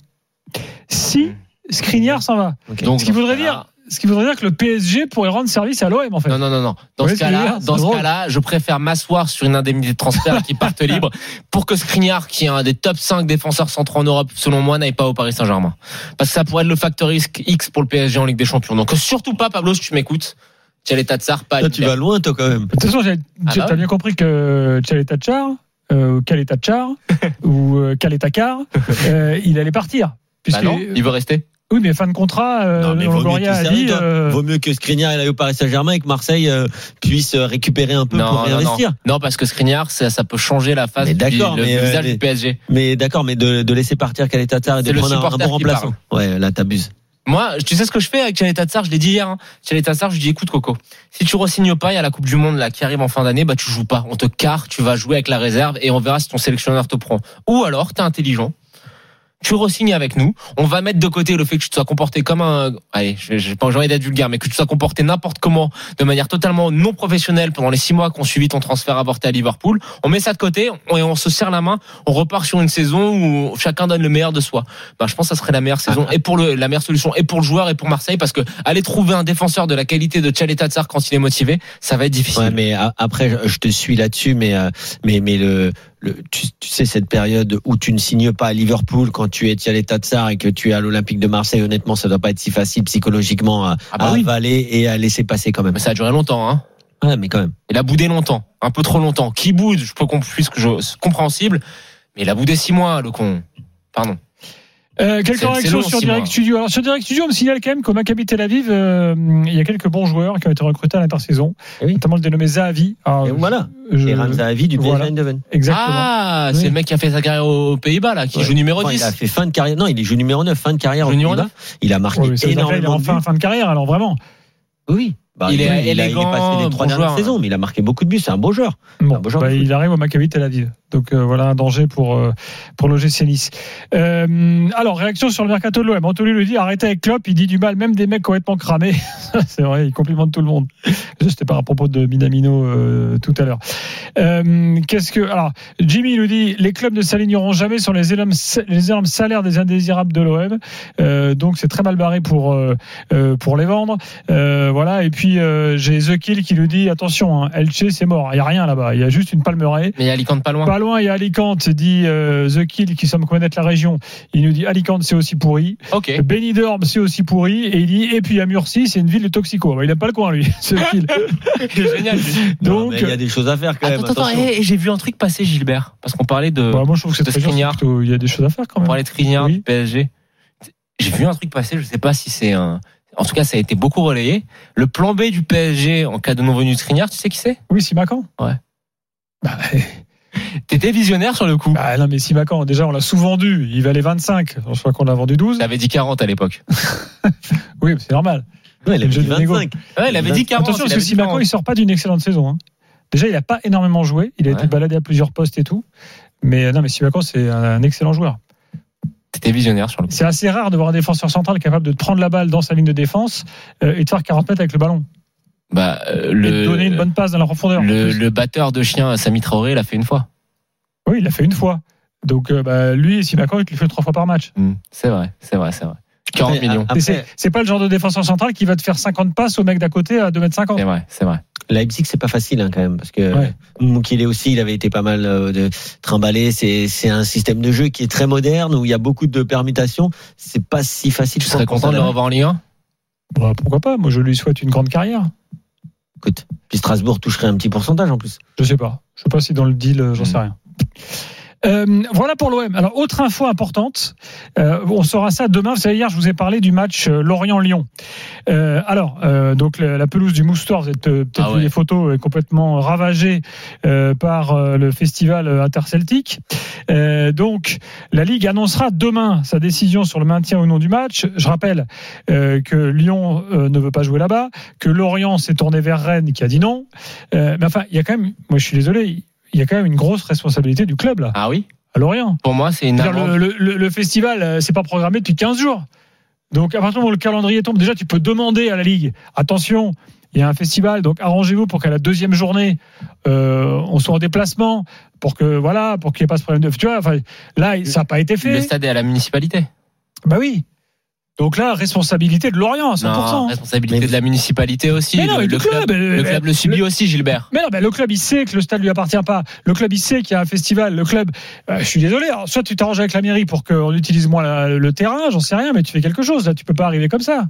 Si Skriniar s'en va. Ok. Donc, Ce qui dans voudrait ce dire, cas-là- ce qui voudrait dire que le P S G pourrait rendre service à l'O M en fait. Non, non, non, non. Dans Vous ce voyez ce que je veux cas-là, dire dans C'est ce drôle. cas-là, je préfère m'asseoir sur une indemnité de transfert qui parte libre pour que Skriniar, qui est un des top cinq défenseurs centraux en Europe, selon moi, n'aille pas au Paris Saint-Germain. Parce que ça pourrait être le facteur X pour le P S G en Ligue des Champions. Donc, surtout pas, Pablo, si tu m'écoutes. Tchaleta Tsar, pas à Toi, tu l'Inter. vas loin, toi, quand même. De toute façon, j'ai- Ah tu bah as ouais. bien compris que Caleta Tchar, euh, Caleta Tchar, ou euh, Caleta Car, euh, il allait partir. Bah Puisque, non, il veut rester. oui, mais fin de contrat, euh, Non, mais vaut mieux Longoria que a tu dit. sérieux, toi. euh, Vaut mieux que Skriniar il aille au Paris Saint-Germain et que Marseille euh, puisse euh, récupérer un peu pour Non, non, non. réinvestir. Non, parce que Skriniar, ça, ça peut changer la face Mais du d'accord, le mais, euh, visage les- du P S G. Mais d'accord, mais de, de laisser partir Caleta Sarr et de C'est le prendre un, un supporter bon qui remplaçant. Ouais, là, t'abuses. Moi, tu sais ce que je fais avec Tchaleta Tsar, je l'ai dit hier. Hein. Tchaleta Tsar, je lui dis écoute Coco, si tu re-signes pas, il y a la Coupe du Monde là qui arrive en fin d'année, bah tu joues pas, on te carre, tu vas jouer avec la réserve et on verra si ton sélectionneur te prend. Ou alors, t'es intelligent. Tu re-signes avec nous. On va mettre de côté le fait que tu te sois comporté comme un, allez, je j'ai pas envie d'être vulgaire, mais que tu te sois comporté n'importe comment, de manière totalement non professionnelle pendant les six mois qu'on suivi ton transfert avorté à Liverpool. On met ça de côté, on, et on se serre la main, on repart sur une saison où chacun donne le meilleur de soi. Bah, je pense que ça serait la meilleure saison et pour le, la meilleure solution et pour le joueur et pour Marseille parce que aller trouver un défenseur de la qualité de Tchaleta Tsar quand il est motivé, ça va être difficile. Ouais, mais a- après, je- je te suis là-dessus, mais euh, mais mais le, le tu, tu sais cette période où tu ne signes pas à Liverpool quand tu es Tchaleta Sarr et que tu es à l'Olympique de Marseille, honnêtement, ça doit pas être si facile psychologiquement à, Ah bah à oui. avaler et à laisser passer quand même. Mais ça a duré longtemps, hein. Ouais, mais quand même. Il a boudé longtemps, un peu trop longtemps. Qui boude, je peux qu'on puisse que je c'est compréhensible, mais il a boudé six mois, le con. Pardon. Euh, quelques C'est- réactions c'est long, sur six Direct mois. Studio. Alors sur Direct Studio, on me signale quand même qu'au Maccabi Tel Aviv, euh, il y a quelques bons joueurs qui ont été recrutés à l'intersaison, Eh oui. notamment le dénommé Zahavi. Alors, Et voilà. je- Et Ram Zahavi du P S G voilà. Eindhoven. Exactement. Ah, c'est Oui. le mec qui a fait sa carrière aux Pays-Bas, là, qui Ouais. joue numéro Enfin, dix. Il a fait fin de carrière. Non, il est joue numéro neuf, fin de carrière. Joue au numéro Pays-Bas. Il a marqué Ouais, mais ça veut dire que là, il est énormément en de fin, buts. fin de carrière, alors vraiment. Oui. Bah, Il est il, a, il élégant, est passé les trois bon dernières joueur. saisons, mais il a marqué beaucoup de buts. C'est un beau joueur. Bon, Un beau joueur bah, de foot. il arrive au Maccabi Tel Aviv. Donc euh, voilà un danger pour euh, pour l'O G C Nice. Euh, alors réaction sur le mercato de l'O M. Anthony le dit, arrêtez avec Klopp, il dit du mal même des mecs complètement cramés. C'est vrai, il complimente tout le monde. C'était par propos de Minamino euh, tout à l'heure. Euh, qu'est-ce que alors Jimmy nous dit, les clubs ne s'aligneront jamais sur les énormes les énormes salaires des indésirables de l'O M. Euh, donc c'est très mal barré pour euh, euh, pour les vendre. Euh, voilà. Et puis euh, j'ai The Kill qui nous dit, attention, hein, Elche c'est mort, il y a rien là-bas, il y a juste une palmeraie. Mais il y a Alicante pas loin. Pas loin, il y a Alicante, dit euh, The Kill, qui semble connaître la région. Il nous dit Alicante, c'est aussi pourri. Ok. Benidorm, c'est aussi pourri. Et il dit, et puis à Murcie, c'est une ville de toxicos. Bah, il n'aime pas le coin, lui, The Kill. C'est génial. lui. Non, Donc, mais il y a des choses à faire quand même. Attends, attends, attention. hey, j'ai vu un truc passer, Gilbert, parce qu'on parlait de, bah, moi, je trouve que c'est de très dur, c'est Skriniar. plutôt- il y a des choses à faire quand on même. parlait de Skriniar, Oui. du P S G. J'ai vu un truc passer, je sais pas si c'est un, en tout cas, ça a été beaucoup relayé. Le plan B du P S G en cas de non-venue de Skriniar, tu sais qui c'est? Oui, Simakan. Ouais. Bah, T'étais visionnaire sur le coup. bah, non, mais Simakan, déjà, on l'a sous-vendu. Il valait vingt-cinq. Je crois qu'on l'a vendu douze. T'avais dit quarante à l'époque. Oui, mais c'est normal. Ouais, il a Le jeu dit de négo. vingt-cinq. Ouais, il avait dit quarante. Attention, il parce que avait dit Simakan, quarante. il sort pas d'une excellente saison. Hein. Déjà, il n'a pas énormément joué. Il a Ouais. été baladé à plusieurs postes et tout. Mais non, mais Simakan, c'est un excellent joueur. T'étais visionnaire sur le coup. C'est assez rare de voir un défenseur central capable de te prendre la balle dans sa ligne de défense euh, et de faire quarante mètres avec le ballon. Bah, euh, Et de donner une le, bonne passe dans la profondeur. en le, plus. le batteur de chien, Sami Traoré, l'a fait une fois. Oui, il l'a fait une fois. Donc, euh, bah, lui et Simakan, il le fait trois fois par match. Hmm, C'est vrai, c'est vrai, c'est vrai. quarante Après, millions. après, Et c'est, c'est pas le genre de défenseur central qui va te faire cinquante passes au mec d'à côté à deux mètres cinquante. C'est vrai, c'est vrai. Leipzig, c'est pas facile hein, quand même, parce que Ouais. Moukile aussi, il avait été pas mal euh, de trimballé. C'est, c'est un système de jeu qui est très moderne où il y a beaucoup de permutations. C'est pas si facile. Tu je serais pense, content de le pour revoir en Ligue un? Bah, pourquoi pas? Moi, je lui souhaite une grande carrière. Écoute, puis Strasbourg toucherait un petit pourcentage en plus. Je sais pas. Je sais pas si dans le deal, euh, j'en sais rien. Euh, voilà pour l'O M. Alors, autre info importante, euh, on saura ça demain. Vous savez, hier, je vous ai parlé du match euh, Lorient-Lyon. Euh, alors, euh, donc la, la pelouse du Moustoir, vous êtes euh, peut-être Ah vu ouais. les photos, est complètement ravagée euh, par euh, le festival euh, interceltique. Euh, donc, la Ligue annoncera demain sa décision sur le maintien ou non du match. Je rappelle euh, que Lyon euh, ne veut pas jouer là-bas, que Lorient s'est tourné vers Rennes qui a dit non. Euh, mais enfin, il y a quand même, moi je suis désolé, il y a quand même une grosse responsabilité du club là, Ah oui? à Lorient. Pour moi, c'est une C'est-à-dire, amende. le, le, le festival, euh, c'est pas programmé depuis quinze jours. Donc, à partir du moment où le calendrier tombe, déjà, tu peux demander à la Ligue, attention, il y a un festival, donc arrangez-vous pour qu'à la deuxième journée, euh, on soit en déplacement, pour que, voilà, pour qu'il n'y ait pas ce problème de. Tu vois, enfin, là, ça n'a pas été fait. Le stade est à la municipalité. Bah oui. Donc là, responsabilité de Lorient, à cent pour cent. Non, responsabilité Mais- de la municipalité aussi. Mais non, le, mais le du club, club, euh, le club le subit le- aussi, Gilbert. Mais non, mais le club, il sait que le stade lui appartient pas. Le club, il sait qu'il y a un festival. Le club, euh, je suis désolé. Alors, soit tu t'arranges avec la mairie pour qu'on utilise moins la- le terrain, j'en sais rien, mais tu fais quelque chose. Là, tu peux pas arriver comme ça.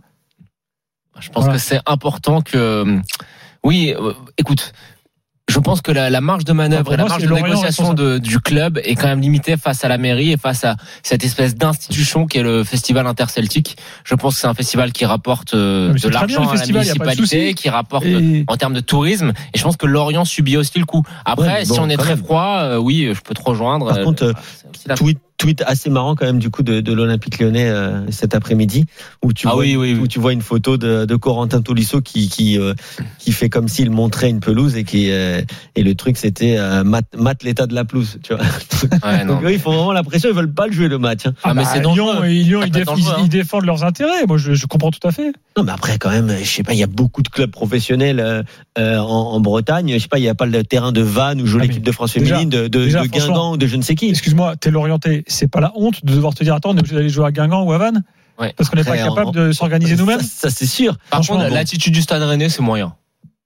Je pense Voilà. que c'est important que. Oui, euh, écoute. Je pense que la, la marge de manœuvre Pour et la moi, marge c'est de Lorient négociation de, du club est quand même limitée face à la mairie et face à cette espèce d'institution qui est le festival interceltique. Je pense que c'est un festival qui rapporte euh, Mais c'est de très bien, l'argent le à la festival, y a pas de municipalité, souci. qui rapporte Et- en termes de tourisme. Et je pense que Lorient subit aussi le coup. Après, Ouais, mais bon, si on est quand très même. froid, euh, oui, je peux te rejoindre. Par Euh, contre, euh, c'est aussi la- Tweet, tweet assez marrant quand même du coup de, de l'Olympique Lyonnais euh, cet après-midi où tu Ah vois oui, oui, oui. où tu vois une photo de, de Corentin Tolisso qui qui euh, qui fait comme s'il montrait une pelouse et qui euh, et le truc c'était euh, mat, mat l'état de la pelouse, tu vois. Ouais, non. Donc eux, ils font vraiment la pression, ils veulent pas le jouer le match. Hein. Ah, mais c'est dangereux. Lyon, et Lyon, Ça ils, peut être déf- dangereux, ils- hein. ils défendent leurs intérêts. Moi, je, je comprends tout à fait. Non, mais après quand même, je sais pas, il y a beaucoup de clubs professionnels euh, euh, en, en Bretagne. Je sais pas, il y a pas le terrain de Vannes où joue Ah, mais l'équipe de France déjà- féminine, de, de, déjà, de franchement, Guingamp ou de je ne sais qui. Excuse-moi, t'es l'orienté. C'est pas la honte de devoir te dire, attends, on est obligé d'aller jouer à Guingamp ou à Vannes Ouais. parce qu'on n'est pas Après, capable en- de s'organiser nous-mêmes. Ça, ça, c'est sûr. Par Franchement, contre, bon. l'attitude du Stade Rennais, c'est moyen.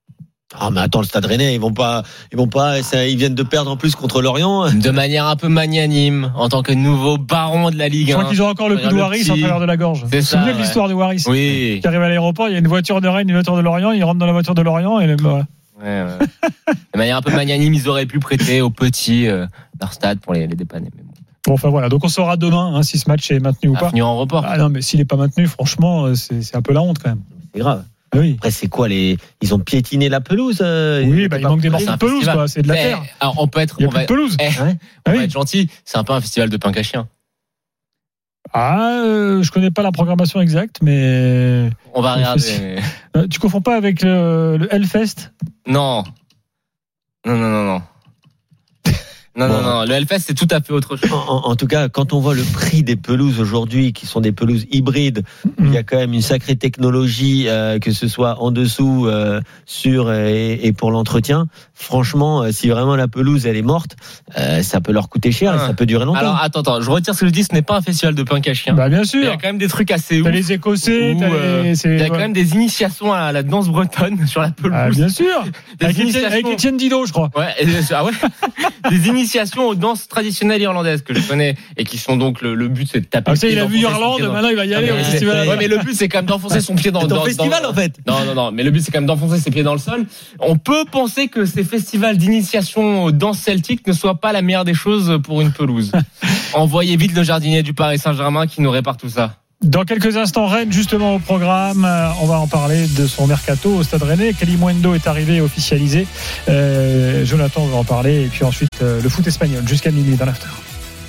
Ah mais attends, le Stade Rennais, ils vont pas, ils vont pas, ça, ils viennent de perdre en plus contre Lorient. De manière un peu magnanime, en tant que nouveau baron de la Ligue Je crois un. qu'ils ont encore le coup de Regarde le Waris petit. en travers de la gorge. Vous C'est vous ça, souvenez de ouais. l'histoire de Waris Oui. qui arrive à l'aéroport, il y a une voiture de Rennes, une voiture de Lorient, il rentre dans la voiture de Lorient et le- voilà. Ouais, ouais. De manière un peu magnanime, ils auraient pu prêter aux petits euh, leur stade pour les, les dépanner. Mais bon. Bon, enfin voilà, donc on saura demain hein, si ce match est maintenu ou À pas. finir en report. Ah non, mais s'il n'est pas maintenu, franchement, c'est, c'est un peu la honte quand même. C'est grave. Oui. Après, c'est quoi les. Ils ont piétiné la pelouse. Euh, Oui, bah, il manque des morceaux C'est de un pelouse, festival. quoi. C'est de la Mais, terre. alors, on peut être. Il n'y a on plus va, de pelouse. eh, Ouais. on Ah va oui. être gentil. C'est un peu un festival de pain à chien. Ah, euh, je connais pas la programmation exacte, mais On va Le regarder. festi- mais- Euh, tu confonds pas avec le, le Hellfest? Non. Non, non, non, non. Non, non, Bon. non. Le Hellfest, c'est tout à fait autre chose. En, en- en tout cas, quand on voit le prix des pelouses aujourd'hui, qui sont des pelouses hybrides, où il y a quand même une sacrée technologie, euh, que ce soit en dessous, euh, sur et, et pour l'entretien. Franchement, euh, si vraiment la pelouse elle est morte, euh, ça peut leur coûter cher et Ah. ça peut durer longtemps. Alors, attends, attends. Je retire ce que je dis. Ce n'est pas un festival de pain à chien. Bah, bien Il y sûr. a quand même des trucs assez T'as ouf. les Écossais, Où, t'as euh, les. c'est- Il y a quand ouais. même des initiations à la danse bretonne sur la pelouse. Ah, bien sûr. Des Avec Étienne, initiations. avec Étienne Didot, je crois. Ouais, et- ah ouais. Des initiations aux danses traditionnelles irlandaises que je connais et qui sont donc le, le but c'est de taper. Ah, le ça, pied, il a vu d'enfoncer son Irlande, pied dans- maintenant il va y aller Ah, au mais- festival. Ouais, mais le but c'est quand même d'enfoncer son pied dans C'est dans ton festival dans- en fait. Non, non, non, mais le but c'est quand même d'enfoncer ses pieds dans le sol. On peut penser que ces festivals d'initiation aux danses celtiques ne soient pas la meilleure des choses pour une pelouse. Envoyez vite le jardinier du Paris Saint-Germain qui nous répare tout ça. Dans quelques instants, Rennes, justement au programme. Euh, on va en parler de son mercato au Stade Rennais. Kalimundo est arrivé et officialisé. Euh, Jonathan va en parler. Et puis ensuite, euh, le foot espagnol jusqu'à minuit dans l'after.